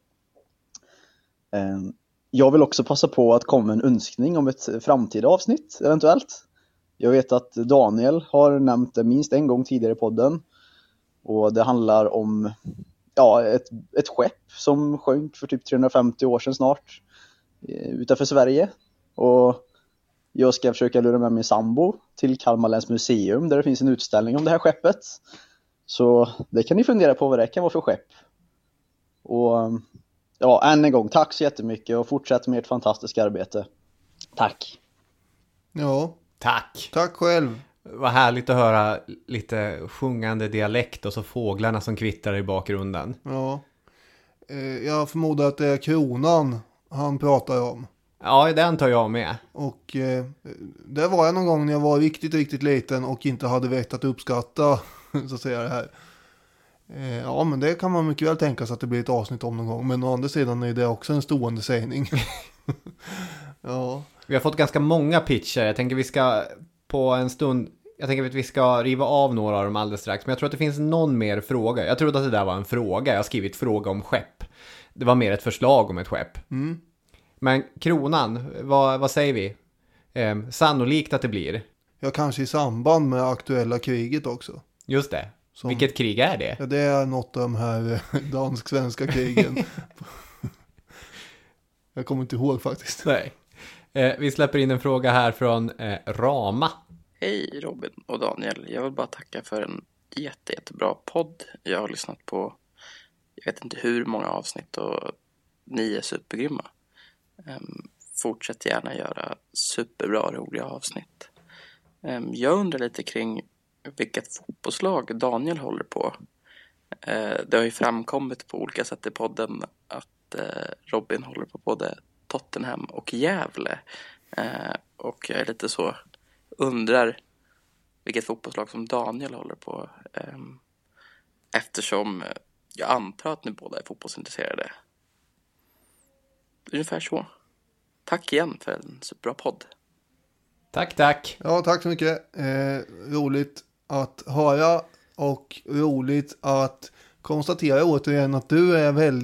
Jag vill också passa på att komma med en önskning om ett framtida avsnitt eventuellt. Jag vet att Daniel har nämnt det minst en gång tidigare i podden. Och det handlar om ett skepp som sjönk för typ 350 år sedan snart utanför Sverige. Och jag ska försöka lura med min sambo till Kalmar läns museum där det finns en utställning om det här skeppet. Så det kan ni fundera på vad det kan vara för skepp. Och än en gång, tack så jättemycket och fortsätt med ert fantastiska arbete. Tack. Ja. Tack. Tack själv. Vad härligt att höra lite sjungande dialekt och så fåglarna som kvittrar i bakgrunden. Ja. Jag förmodar att det är kronan han pratar om. Ja, den tar jag med. Och det var jag någon gång när jag var riktigt, riktigt liten och inte hade vett att uppskatta så att säga det här. Ja, men det kan man mycket väl tänka sig att det blir ett avsnitt om någon gång. Men å andra sidan är det också en stående sägning. Ja. Vi har fått ganska många pitcher. Jag tänker vi ska på en stund... Jag tänker att vi ska riva av några av dem alldeles strax. Men jag tror att det finns någon mer fråga. Jag trodde att det där var en fråga. Jag har skrivit fråga om skepp. Det var mer ett förslag om ett skepp. Mm. Men kronan, vad säger vi? Sannolikt att det blir. Ja, kanske i samband med aktuella kriget också. Just det. Vilket krig är det? Ja, det är något av de här dansk-svenska krigen. Jag kommer inte ihåg faktiskt. Nej. Vi släpper in en fråga här från Rama. Hej Robin och Daniel. Jag vill bara tacka för en jättebra podd. Jag har lyssnat på, jag vet inte hur många avsnitt och ni är supergrymma. Fortsätt gärna göra superbra roliga avsnitt. Jag undrar lite kring vilket fotbollslag Daniel håller på. Det har ju framkommit på olika sätt i podden att Robin håller på både Tottenham och Gävle. Och jag är lite så undrar vilket fotbollslag som Daniel håller på. Eftersom jag antar att ni båda är fotbollsintresserade. Ungefär så. Tack igen för en superbra podd. Tack. Ja, tack så mycket. Roligt att höra och roligt att konstatera återigen att du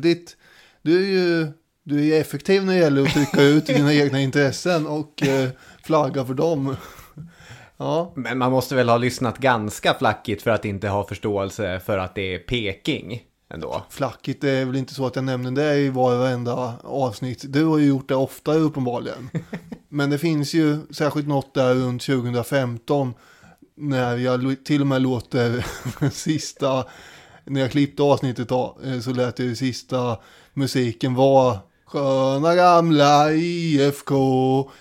är effektiv när det gäller att trycka ut dina egna intressen och flagga för dem. Ja. Men man måste väl ha lyssnat ganska flackigt för att inte ha förståelse för att det är Peking ändå. Flackigt är väl inte så att jag nämner det i varenda avsnitt. Du har ju gjort det ofta uppenbarligen. Men det finns ju särskilt något där runt 2015 när jag till och med låter sista, när jag klippte avsnittet så lät det sista musiken vara sköna gamla IFK,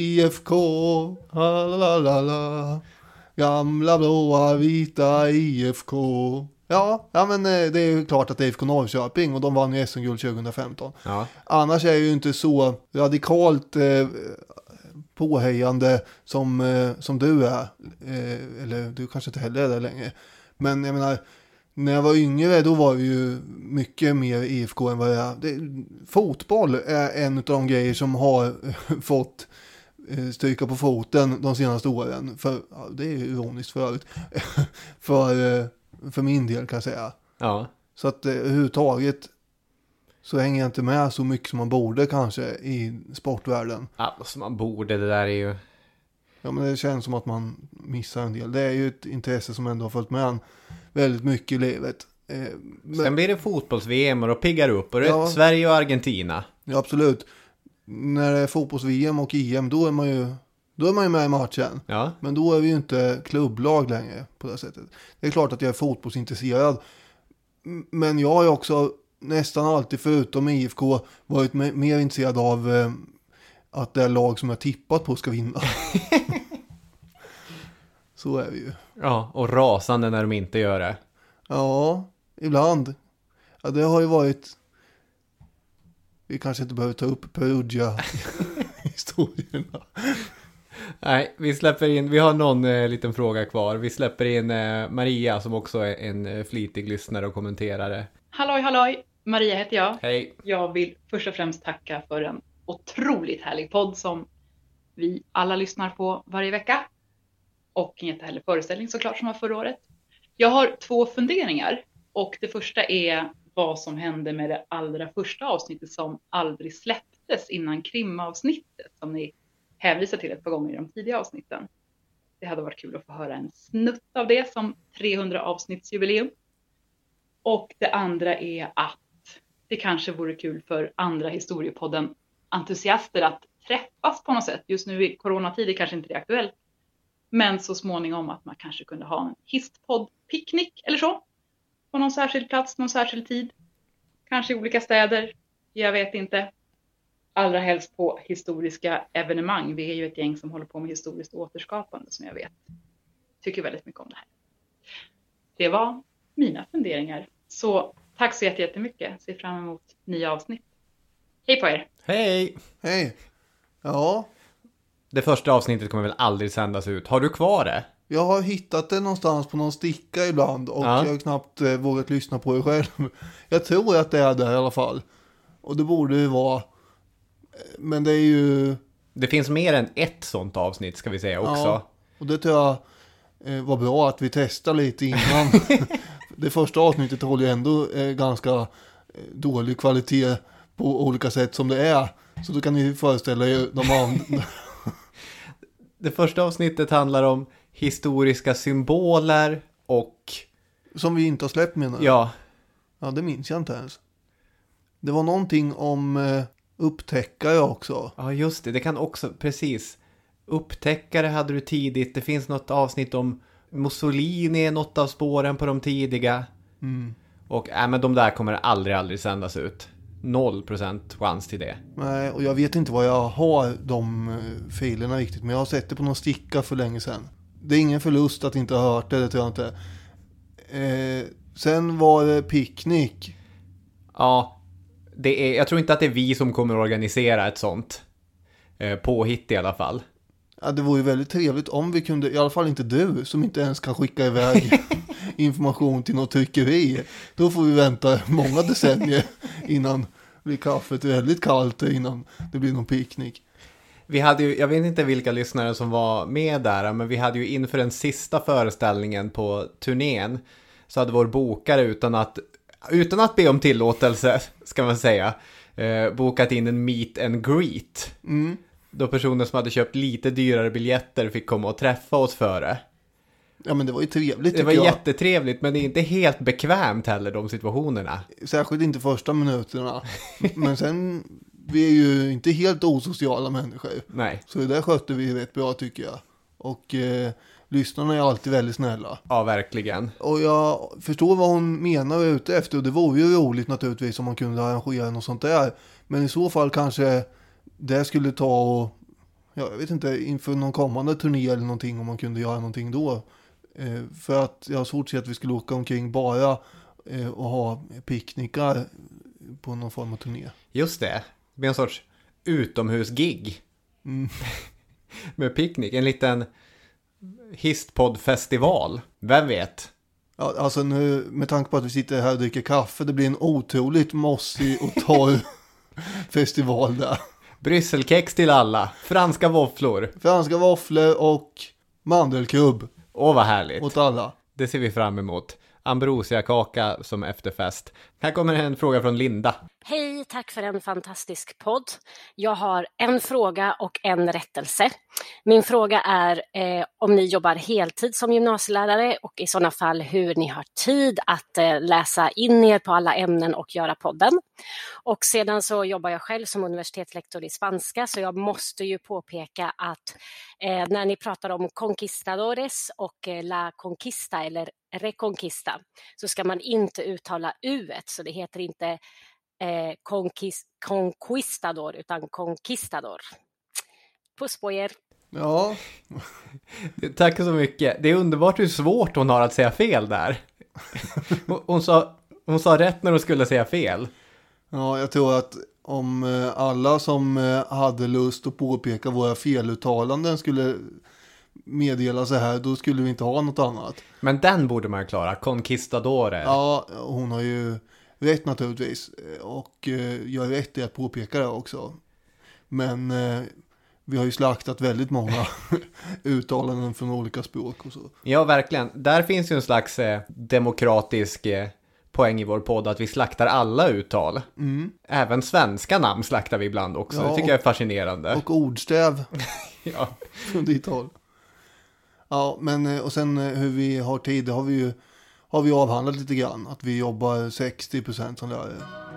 la gamla blåa vita IFK. Ja, men det är ju klart att det är IFK Norrköping och de vann ju SM-guld 2015. Ja. Annars är jag ju inte så radikalt påhejande som du är. Eller du kanske inte heller är det längre. Men jag menar, när jag var yngre då var det ju mycket mer IFK än vad jag är. Fotboll är en av de grejer som har fått stryka på foten de senaste åren. För, ja, det är ironiskt förut. för min del kan jag säga. Ja. Så att överhuvudtaget så hänger jag inte med så mycket som man borde kanske i sportvärlden. Ja, som man borde, det där är ju... Ja, men det känns som att man missar en del. Det är ju ett intresse som ändå har följt med en väldigt mycket i livet. Sen blir det fotbolls-VM och då piggar upp. Och det är Sverige och Argentina. Ja, absolut. När det är fotbolls-VM och EM, då är man ju med i matchen. Ja. Men då är vi ju inte klubblag längre på det sättet. Det är klart att jag är fotbollsintresserad. Men jag har ju också nästan alltid förutom IFK varit mer intresserad av att det är lag som jag tippat på ska vinna. Så är vi ju. Ja, och rasande när de inte gör det. Ja, ibland. Ja, det har ju varit... Vi kanske inte behöver ta upp Perugia-historierna. Nej, vi släpper in... Vi har någon liten fråga kvar. Vi släpper in Maria som också är en flitig lyssnare och kommenterare. Halloj! Maria heter jag. Hej. Jag vill först och främst tacka för en otroligt härlig podd som vi alla lyssnar på varje vecka. Och inte heller föreställning såklart som var förra året. Jag har 2 funderingar. Och det första är vad som hände med det allra första avsnittet som aldrig släpptes innan krimavsnittet. Som ni hänvisar till ett par gånger i de tidiga avsnitten. Det hade varit kul att få höra en snutt av det som 300 avsnittsjubileum. Och det andra är att det kanske vore kul för andra historiepodden entusiaster att träffas på något sätt. Just nu i coronatid är kanske inte det aktuellt. Men så småningom att man kanske kunde ha en histpodd-picknick eller så. På någon särskild plats, någon särskild tid. Kanske i olika städer. Jag vet inte. Allra helst på historiska evenemang. Vi är ju ett gäng som håller på med historiskt återskapande som jag vet. Tycker väldigt mycket om det här. Det var mina funderingar. Så tack så jättemycket. Ser fram emot nya avsnitt. Hej på er! Hej! Hej! Ja. Det första avsnittet kommer väl aldrig sändas ut. Har du kvar det? Jag har hittat det någonstans på någon sticka ibland och jag har knappt vågat lyssna på det själv. Jag tror att det är där i alla fall. Och det borde ju vara. Men det är ju... Det finns mer än ett sånt avsnitt ska vi säga också. Ja, och det tror jag var bra att vi testar lite innan. Det första avsnittet håller ju ändå ganska dålig kvalitet på olika sätt som det är. Så då kan ni föreställa er de andra. Det första avsnittet handlar om historiska symboler och... Som vi inte har släppt menar jag. Ja. Ja, det minns jag inte ens. Det var någonting om upptäckare också. Ja, just det. Det kan också, precis. Upptäckare hade du tidigt. Det finns något avsnitt om Mussolini, något av spåren på de tidiga. Mm. Och men de där kommer aldrig sändas ut. 0% chans till det. Nej, och jag vet inte vad jag har de filerna riktigt. Men jag har sett det på någon sticka för länge sedan. Det är ingen förlust att inte ha hört det tror jag inte. Sen var det picknick. Ja, jag tror inte att det är vi som kommer att organisera ett sånt påhitt i alla fall. Ja, det vore ju väldigt trevligt om vi kunde, i alla fall inte du som inte ens kan skicka iväg information till något tryckeri. Då får vi vänta många decennier innan det blir kaffet väldigt kallt innan det blir någon picknick. Vi hade ju, jag vet inte vilka lyssnare som var med där, men vi hade ju inför den sista föreställningen på turnén så hade vår bokare utan att be om tillåtelse, ska man säga, bokat in en meet and greet. Mm. Då personer som hade köpt lite dyrare biljetter fick komma och träffa oss före. Ja, men det var ju trevligt. Det var jättetrevligt, men det är inte helt bekvämt heller de situationerna. Särskilt inte första minuterna. Men sen, vi är ju inte helt osociala människor. Nej. Så det där skötte vi rätt bra tycker jag. Och lyssnarna är alltid väldigt snälla. Ja, verkligen. Och jag förstår vad hon menar och är ute efter. Och det vore ju roligt naturligtvis om man kunde arrangera något sånt där. Men i så fall kanske det skulle ta och, jag vet inte, inför någon kommande turné eller någonting om man kunde göra någonting då. För att jag har svårt att se att vi skulle åka omkring bara och ha picknickar på någon form av turné. Just det. Det blir en sorts utomhusgig. Mm. Med picknick. En liten histpoddfestival. Vem vet? Ja, alltså nu, med tanke på att vi sitter här och dricker kaffe, det blir en otroligt mossig och torr festival där. Brysselkex till alla. Franska våfflor. Franska våfflor och mandelkubb. Åh, vad härligt. Åt alla. Det ser vi fram emot. Ambrosia-kaka som efterfest. Här kommer en fråga från Linda. Hej, tack för en fantastisk podd. Jag har en fråga och en rättelse. Min fråga är om ni jobbar heltid som gymnasielärare och i sådana fall hur ni har tid att läsa in er på alla ämnen och göra podden. Och sedan så jobbar jag själv som universitetslektor i spanska så jag måste ju påpeka att när ni pratar om conquistadores och la conquista eller reconquista så ska man inte uttala u-et så det heter inte conquistador utan conquistador. Puss på er. Ja. Tack så mycket. Det är underbart hur svårt hon har att säga fel där. Hon sa rätt när hon skulle säga fel. Ja, jag tror att om alla som hade lust att påpeka våra feluttalanden skulle meddela så här, då skulle vi inte ha något annat. Men den borde man klara, conquistadore. Ja, hon har ju rätt naturligtvis. Och jag är rätt i att påpeka det också. Men vi har ju slaktat väldigt många uttalanden från olika språk och så. Ja, verkligen. Där finns ju en slags demokratisk poäng i vår podd att vi slaktar alla uttal. Även svenska namn slaktar vi ibland också. Ja, det tycker jag är fascinerande. Och ordstäv. Ja. Från ditt håll. Ja, men och sen hur vi har tid, det har vi avhandlat lite grann. Att vi jobbar 60% som lärare.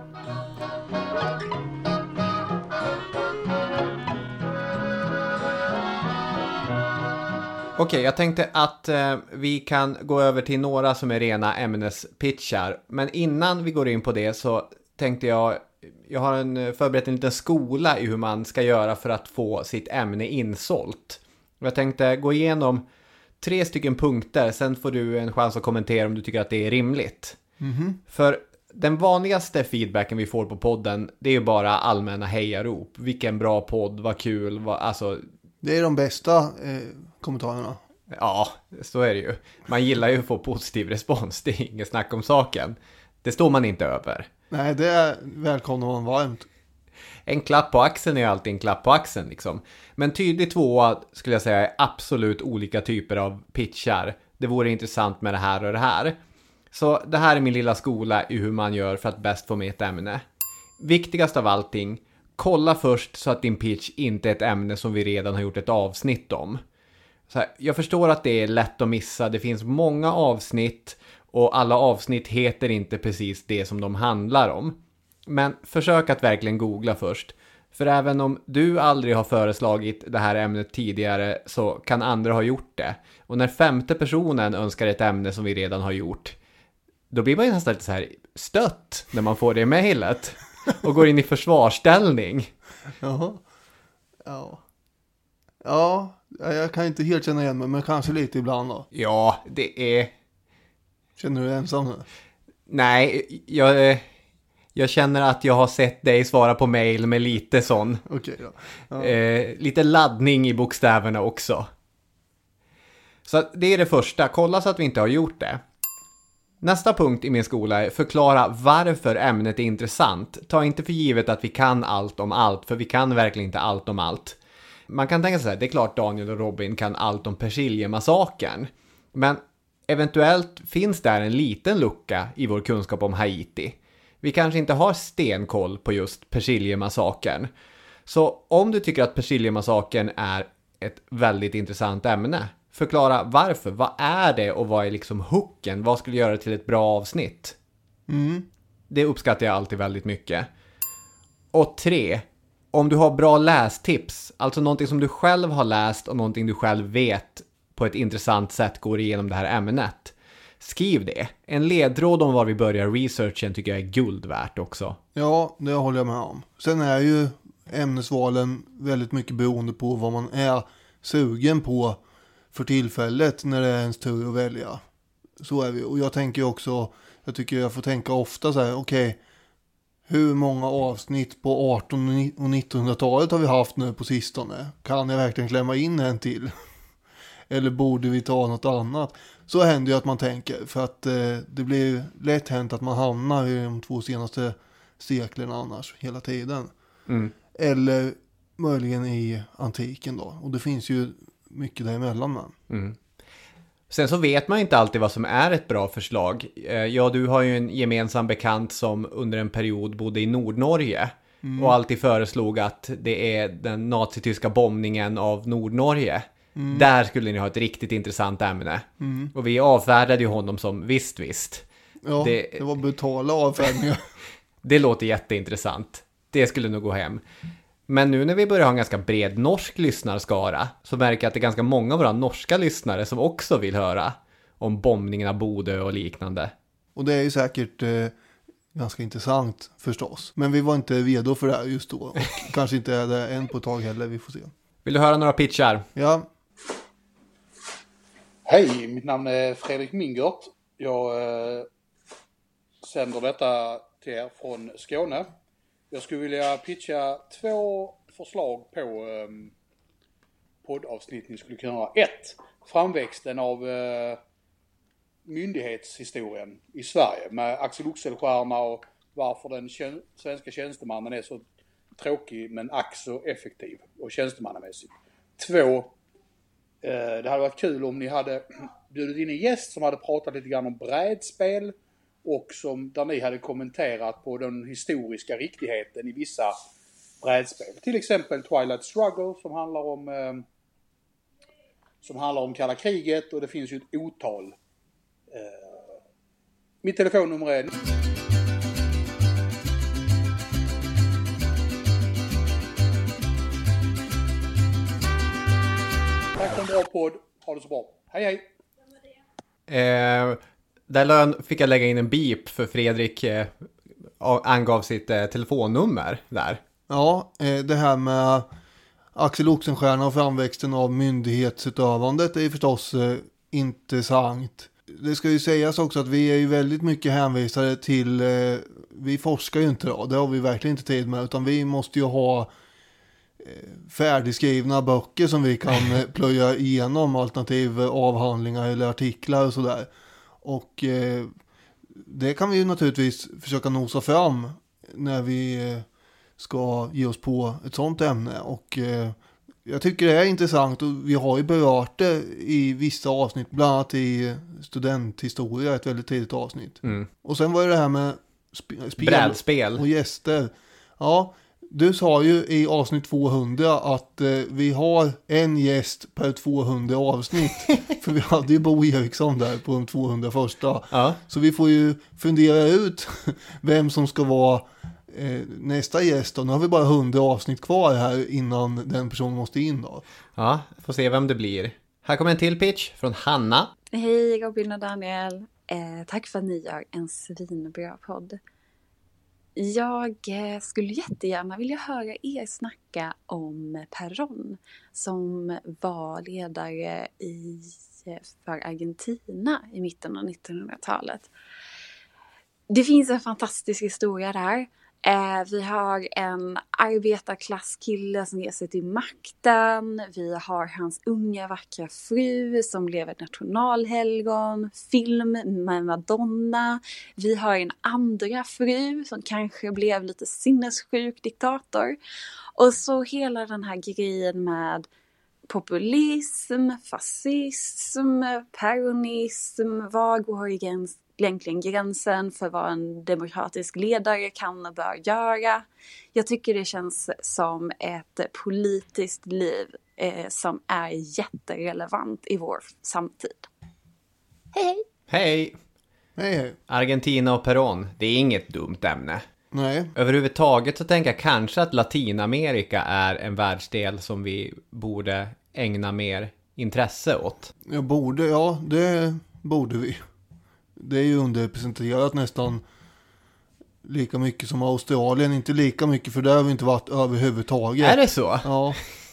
Okej, jag tänkte att vi kan gå över till några som är rena ämnespitchar. Men innan vi går in på det så tänkte jag har förberett en liten skola i hur man ska göra för att få sitt ämne insålt. Jag tänkte gå igenom 3 stycken punkter, sen får du en chans att kommentera om du tycker att det är rimligt. För den vanligaste feedbacken vi får på podden, det är ju bara allmänna hejarop. Vilken bra podd, vad kul, alltså... Det är de bästa kommentarerna. Ja, så är det ju. Man gillar ju att få positiv respons, det är inget snack om saken. Det står man inte över. Nej, det är välkomna man varmt. En klapp på axeln är ju alltid en klapp på axeln liksom. Men tydligt 2 skulle jag säga är absolut olika typer av pitchar. Det vore intressant med det här och det här. Så det här är min lilla skola i hur man gör för att bäst få med ett ämne. Viktigast av allting, kolla först så att din pitch inte är ett ämne som vi redan har gjort ett avsnitt om. Så här, jag förstår att det är lätt att missa. Det finns många avsnitt och alla avsnitt heter inte precis det som de handlar om. Men försök att verkligen googla först. För även om du aldrig har föreslagit det här ämnet tidigare så kan andra ha gjort det. Och när 5:e personen önskar ett ämne som vi redan har gjort, då blir man ju nästan lite så här stött när man får det i mejlet. Och går in i försvarsställning. Jaha. Ja, jag kan inte helt känna igen mig, men kanske lite ibland då. Ja, det är... Känner du dig ensam nu? Nej, jag känner att jag har sett dig svara på mejl med lite sån. Okej då. Ja. Lite laddning i bokstäverna också. Så det är det första. Kolla så att vi inte har gjort det. Nästa punkt i min skola är förklara varför ämnet är intressant. Ta inte för givet att vi kan allt om allt, för vi kan verkligen inte allt om allt. Man kan tänka sig att det är klart Daniel och Robin kan allt om persiljemassakern. Men eventuellt finns där en liten lucka i vår kunskap om Haiti. Vi kanske inte har stenkoll på just persiljemassakern. Så om du tycker att persiljemassakern är ett väldigt intressant ämne, förklara varför. Vad är det och vad är liksom hooken? Vad skulle göra det till ett bra avsnitt? Det uppskattar jag alltid väldigt mycket. Och 3. Om du har bra lästips, alltså någonting som du själv har läst och någonting du själv vet på ett intressant sätt går igenom det här ämnet. Skriv det. En ledtråd om var vi börjar researchen tycker jag är guld värt också. Ja, det håller jag med om. Sen är ju ämnesvalen väldigt mycket beroende på vad man är sugen på för tillfället när det är ens tur att välja. Så är vi. Och jag tänker också, jag tycker jag får tänka ofta så här, okej, hur många avsnitt på 1800- och 1900-talet har vi haft nu på sistone? Kan jag verkligen klämma in en till? Eller borde vi ta något annat? Så händer ju att man tänker, för att det blir lätt hänt att man hamnar i de 2 senaste seklerna annars hela tiden. Eller möjligen i antiken då. Och det finns ju mycket däremellan med. Sen så vet man inte alltid vad som är ett bra förslag. Ja, du har ju en gemensam bekant som under en period bodde i Nordnorge. Och alltid föreslog att det är den nazityska bombningen av Nordnorge. Där skulle ni ha ett riktigt intressant ämne. Och vi avfärdade ju honom som visst. Ja, det var brutala avfärdningar. Det låter jätteintressant. Det skulle nog gå hem. Men nu när vi börjar ha en ganska bred norsk lyssnarskara så märker jag att det är ganska många av våra norska lyssnare som också vill höra om bombningen av Bodö och liknande. Och det är ju säkert ganska intressant förstås. Men vi var inte redo för det här just då. Och kanske inte är det än på ett tag heller, vi får se. Vill du höra några pitchar? Ja. Hej, mitt namn är Fredrik Mingert. Jag sänder detta till er från Skåne. Jag skulle vilja pitcha 2 förslag på poddavsnitt ni skulle kunna ha. 1. Framväxten av myndighetshistorien i Sverige med Axel Oxenstierna och varför den svenska tjänstemannen är så tråkig men ack så effektiv och tjänstemannamässig. 2. Det hade varit kul om ni hade bjudit in en gäst som hade pratat lite grann om brädspel och där ni hade kommenterat på den historiska riktigheten i vissa brädspel. Till exempel Twilight Struggle som handlar om kalla kriget, och det finns ju ett otal. Mitt telefonnummer är... Tack för en bra podd. Ha det så bra. Hej hej. Där fick jag lägga in en beep för Fredrik angav sitt telefonnummer där. Ja, det här med Axel Oxenstierna och framväxten av myndighetsutövandet är förstås intressant. Det ska ju sägas också att vi är ju väldigt mycket hänvisade till, vi forskar ju inte då, det har vi verkligen inte tid med, utan vi måste ju ha färdigskrivna böcker som vi kan plöja igenom, alternativ avhandlingar eller artiklar och sådär. Och det kan vi ju naturligtvis försöka nosa fram när vi ska ge oss på ett sånt ämne. Och jag tycker det är intressant, och vi har ju berört det i vissa avsnitt, bland annat i studenthistoria, ett väldigt tidigt avsnitt. Och sen var det här med brädspel och gäster. Ja, du sa ju i avsnitt 200 att vi har en gäst per 200 avsnitt. För vi hade ju Bo Eriksson där på de 200 första. Ja. Så vi får ju fundera ut vem som ska vara nästa gäst. Och nu har vi bara 100 avsnitt kvar här innan den personen måste in då. Ja, får se vem det blir. Här kommer en till pitch från Hanna. Hej Robin och Daniel. Tack för att ni gör en svinbra podd. Jag skulle jättegärna vilja höra er snacka om Perón som var ledare för Argentina i mitten av 1900-talet. Det finns en fantastisk historia där. Vi har en arbetarklasskille som ger sig till makten. Vi har hans unga vackra fru som blev ett nationalhelgon. Film med Madonna. Vi har en andra fru som kanske blev lite sinnessjuk diktator. Och så hela den här grejen med populism, fascism, peronism. Var går egentligen gränsen för vad en demokratisk ledare kan och bör göra? Jag tycker det känns som ett politiskt liv som är jätterelevant i vår samtid. Hej hej! Hej! Argentina och Perón, det är inget dumt ämne. Nej. Överhuvudtaget så tänker jag kanske att Latinamerika är en världsdel som vi borde ägna mer intresse åt. Ja, det borde vi. Det är ju underrepresenterat nästan lika mycket som Australien. Inte lika mycket, för där har vi inte varit överhuvudtaget. Är det så? Ja.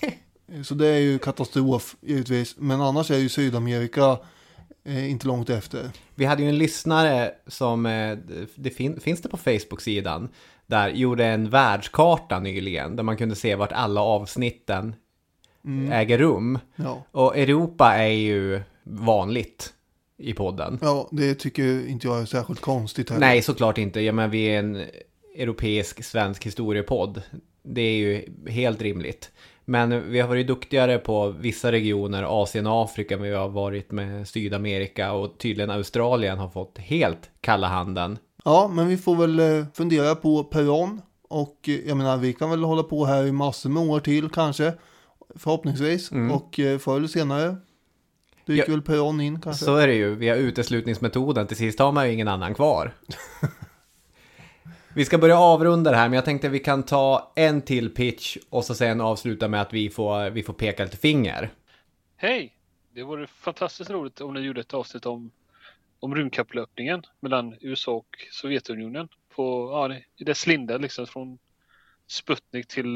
Så det är ju katastrof givetvis. Men annars är ju Sydamerika inte långt efter. Vi hade ju en lyssnare som, finns det på Facebook-sidan, där gjorde en världskarta nyligen. Där man kunde se vart alla avsnitten äger rum. Ja. Och Europa är ju vanligt i podden. Ja, det tycker inte jag är särskilt konstigt heller. Nej, såklart inte. Ja, men vi är en europeisk svensk historiepodd. Det är ju helt rimligt. Men vi har varit duktigare på vissa regioner, Asien och Afrika, men vi har varit med Sydamerika, och tydligen Australien har fått helt kalla handen. Ja, men vi får väl fundera på Perón, och jag menar, vi kan väl hålla på här i massor med år till kanske, förhoppningsvis, och förr eller senare dyker väl Perón in kanske. Så är det ju, vi har uteslutningsmetoden, till sist har man ju ingen annan kvar. Vi ska börja avrunda det här, men jag tänkte att vi kan ta en till pitch och så sen avsluta med att vi får peka lite finger. Hej! Det vore fantastiskt roligt om ni gjorde ett avsnitt om rymdkapplöpningen mellan USA och Sovjetunionen i dess linda, liksom från Sputnik till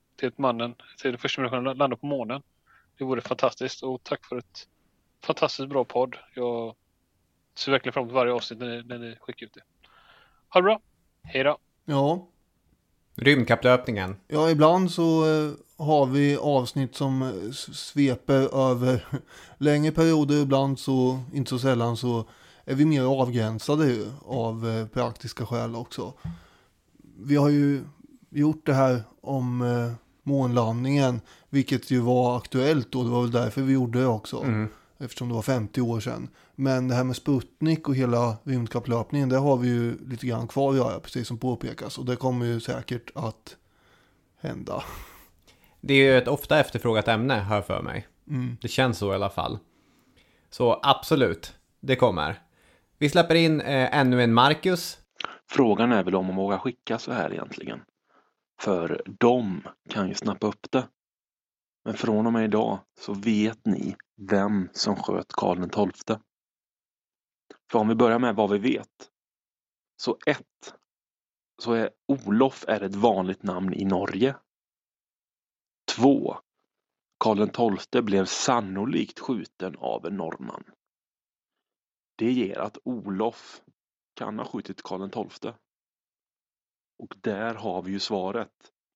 den första människan att landa på månen. Det vore fantastiskt, och tack för ett fantastiskt bra podd. Jag ser verkligen fram emot varje avsnitt när ni skickar ut det. Ha det bra! Hej då! Ja. Rymdkapplöpningen. Ja, ibland så har vi avsnitt som sveper över längre perioder. Ibland så, inte så sällan, så är vi mer avgränsade av praktiska skäl också. Vi har ju gjort det här om månlandningen, vilket ju var aktuellt då. Det var väl därför vi gjorde det också. Eftersom det var 50 år sedan. Men det här med Sputnik och hela rymdkapplöpningen, det har vi ju lite grann kvar att göra, precis som påpekas. Och det kommer ju säkert att hända. Det är ju ett ofta efterfrågat ämne, hör för mig. Det känns så i alla fall. Så absolut, det kommer. Vi släpper in ännu en Marcus. Frågan är väl om man vågar skicka så här egentligen. För de kan ju snappa upp det. Men från och med idag så vet ni vem som sköt Karl XII. För om vi börjar med vad vi vet. Så så är Olof ett vanligt namn i Norge. 2. Karl XII blev sannolikt skjuten av en norrman. Det ger att Olof kan ha skjutit Karl XII. Och där har vi ju svaret.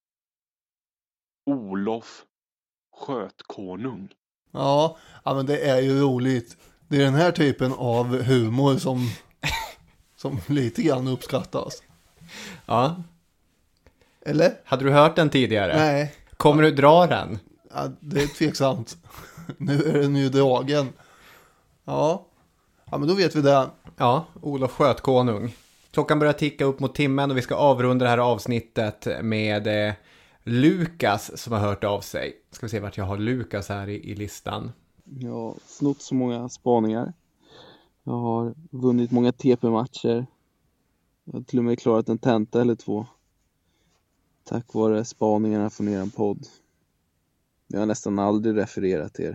Olof sköt konung. Ja, men det är ju roligt. Det är den här typen av humor som lite grann uppskattas. Ja. Eller? Hade du hört den tidigare? Nej. Kommer du dra den? Ja, det är tveksamt. Nu är den ju dragen. Ja, men då vet vi det. Ja, Olof sköt konung. Klockan börjar ticka upp mot timmen och vi ska avrunda det här avsnittet med Lukas som har hört av sig. Ska vi se vart jag har Lukas här i listan. Jag har snott så många spaningar. Jag har vunnit många TP-matcher. Jag har till och med klarat en tenta eller 2. Tack vare spaningarna från er podd. Jag har nästan aldrig refererat er.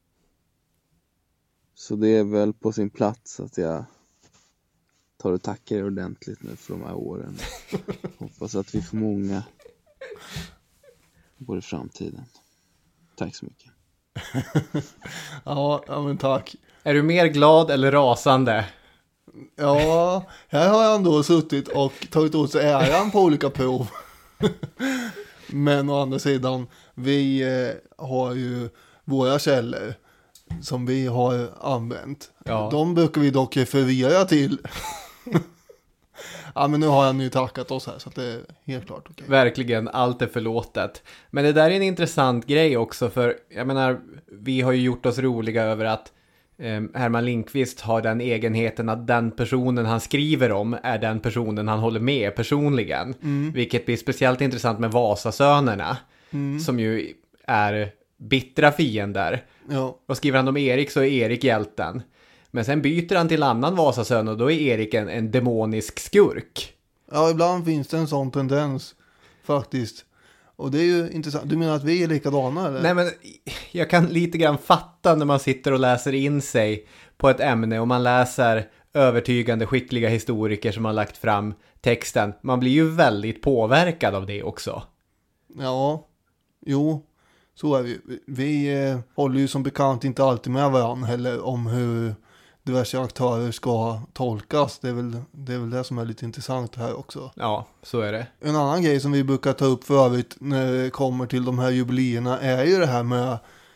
Så det är väl på sin plats att jag tar och tackar er ordentligt nu för de här åren. Hoppas att vi får många både i framtiden. Tack så mycket. Ja, men tack. Är du mer glad eller rasande? Ja, här har jag ändå suttit och tagit åt sig äran på olika prov. Men å andra sidan, vi har ju våra källor som vi har använt. Ja. De brukar vi dock referera till. Ja, men nu har jag nu tackat oss här så att det är helt klart okej. Verkligen, allt är förlåtet. Men det där är en intressant grej också, för jag menar, vi har ju gjort oss roliga över att Herman Lindqvist har den egenheten att den personen han skriver om är den personen han håller med personligen. Vilket blir speciellt intressant med Vasasönerna, som ju är bittra fiender. Ja. Och skriver han om Erik så är Erik hjälten. Men sen byter han till annan Vasasön och då är Erik en demonisk skurk. Ja, ibland finns det en sån tendens faktiskt. Och det är ju intressant. Du menar att vi är likadana eller? Nej, men jag kan lite grann fatta när man sitter och läser in sig på ett ämne och man läser övertygande skickliga historiker som har lagt fram texten. Man blir ju väldigt påverkad av det också. Ja, jo, så är vi. Vi håller ju som bekant inte alltid med varandra heller om hur diverse aktörer ska tolkas. Det är väl det som är lite intressant här också. Ja, så är det. En annan grej som vi brukar ta upp för övrigt när det kommer till de här jubileerna är ju det här med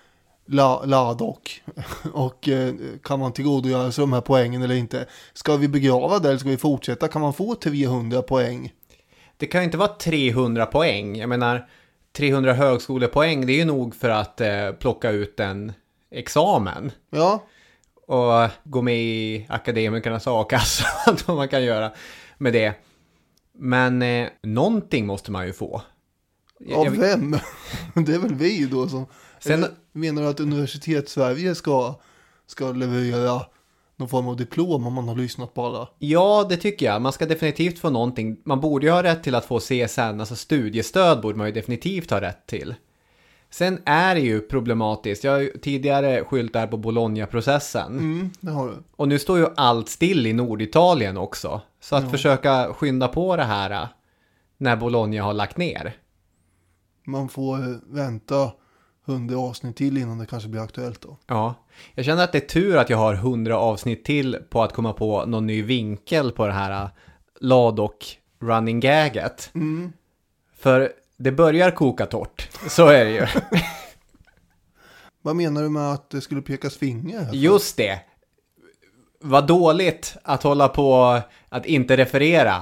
Ladok. Och kan man tillgodogöra sig de här poängen eller inte? Ska vi begrava det eller ska vi fortsätta? Kan man få 300 poäng? Det kan ju inte vara 300 poäng. Jag menar, 300 högskolepoäng, det är ju nog för att plocka ut en examen. Ja. Och gå med i akademikernas a-kassa. Allt vad man kan göra med det. Men någonting måste man ju få. Av vem? Det är väl vi då som... Sen menar du att Universitetssverige ska leverera någon form av diplom om man har lyssnat på alla? Ja, det tycker jag. Man ska definitivt få någonting. Man borde ju ha rätt till att få CSN. Alltså studiestöd borde man ju definitivt ha rätt till. Sen är det ju problematiskt. Jag har ju tidigare skyllt där på Bologna-processen. Det har du. Och nu står ju allt still i Norditalien också. Så att försöka skynda på det här när Bologna har lagt ner. Man får vänta 100 avsnitt till innan det kanske blir aktuellt då. Ja, jag känner att det är tur att jag har 100 avsnitt till på att komma på någon ny vinkel på det här Ladok running gaget. För det börjar koka torrt, så är det ju. Vad menar du med att det skulle pekas finger? Just det. Vad dåligt att hålla på att inte referera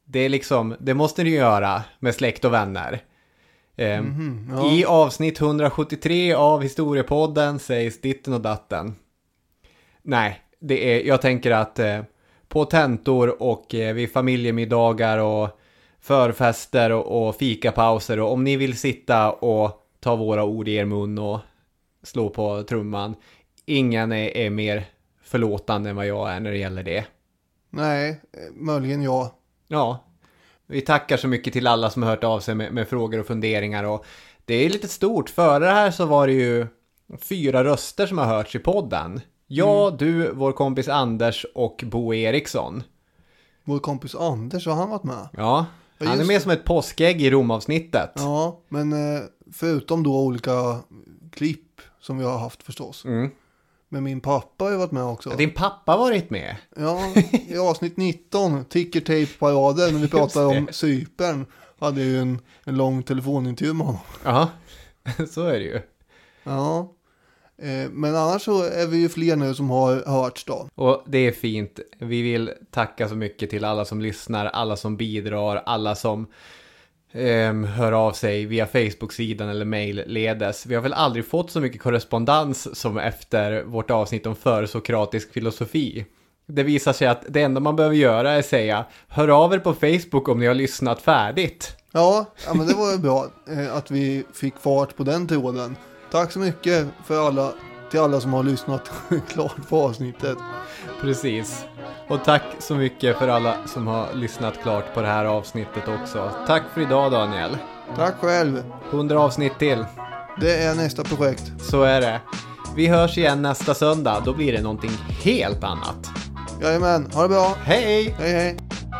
Det är liksom, det måste ni göra med släkt och vänner. Ja. I avsnitt 173 av Historiepodden sägs ditten och datten. Nej, jag tänker att på tentor och vid familjemiddagar och förfester och fikapauser, och om ni vill sitta och ta våra ord i er mun och slå på trumman, ingen är mer förlåtande än vad jag är när det gäller det. Nej, möjligen jag. Ja, vi tackar så mycket till alla som har hört av sig med frågor och funderingar, och det är lite stort. Före det här så var det ju 4 röster som har hörts i podden. Jag, du, vår kompis Anders och Bo Eriksson. Vår kompis Anders, har han varit med? Ja, han är med som ett påskägg i Romavsnittet. Ja, men förutom då olika klipp som vi har haft förstås. Men min pappa har ju varit med också. Ja, din pappa har varit med? Ja, i avsnitt 19, Ticker Tape-paraden, när vi pratade om Cypern, hade ju en lång telefonintervju med honom. Ja, så är det ju. Ja, men annars så är vi ju fler nu som har hörts då. Och det är fint. Vi vill tacka så mycket till alla som lyssnar, alla som bidrar, alla som hör av sig via Facebook-sidan eller mailledes. Vi har väl aldrig fått så mycket korrespondens som efter vårt avsnitt om försokratisk filosofi. Det visar sig att det enda man behöver göra är säga: hör av er på Facebook om ni har lyssnat färdigt. Ja, men det var ju bra att vi fick fart på den tråden. Tack så mycket till alla som har lyssnat klart på avsnittet. Precis. Och tack så mycket för alla som har lyssnat klart på det här avsnittet också. Tack för idag, Daniel. Tack själv. 100 avsnitt till. Det är nästa projekt. Så är det. Vi hörs igen nästa söndag. Då blir det någonting helt annat. Jajamän, ha det bra. Hej! Hej, hej.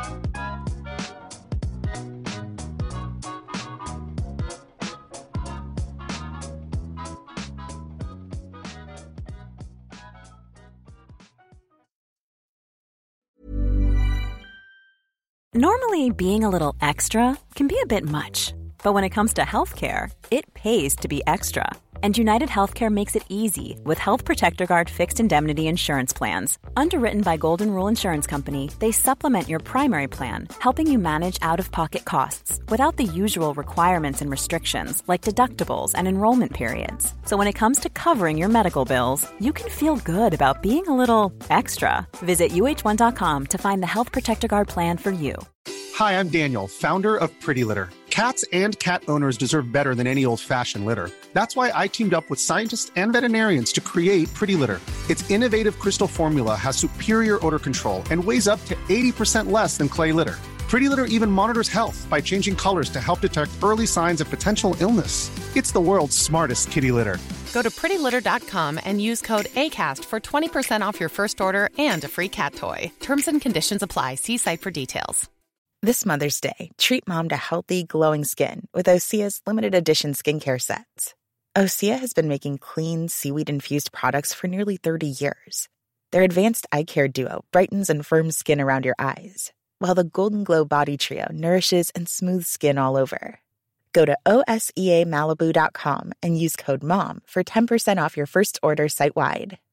Normally, being a little extra can be a bit much, but when it comes to healthcare, it pays to be extra. And United Healthcare makes it easy with Health Protector Guard fixed indemnity insurance plans. Underwritten by Golden Rule Insurance Company, they supplement your primary plan, helping you manage out-of-pocket costs without the usual requirements and restrictions like deductibles and enrollment periods. So when it comes to covering your medical bills, you can feel good about being a little extra. Visit uh1.com to find the Health Protector Guard plan for you. Hi, I'm Daniel, founder of Pretty Litter. Cats and cat owners deserve better than any old-fashioned litter. That's why I teamed up with scientists and veterinarians to create Pretty Litter. Its innovative crystal formula has superior odor control and weighs up to 80% less than clay litter. Pretty Litter even monitors health by changing colors to help detect early signs of potential illness. It's the world's smartest kitty litter. Go to prettylitter.com and use code ACAST for 20% off your first order and a free cat toy. Terms and conditions apply. See site for details. This Mother's Day, treat mom to healthy, glowing skin with Osea's limited edition skincare sets. Osea has been making clean, seaweed-infused products for nearly 30 years. Their advanced eye care duo brightens and firms skin around your eyes, while the Golden Glow Body Trio nourishes and smooths skin all over. Go to OSEAMalibu.com and use code MOM for 10% off your first order site-wide.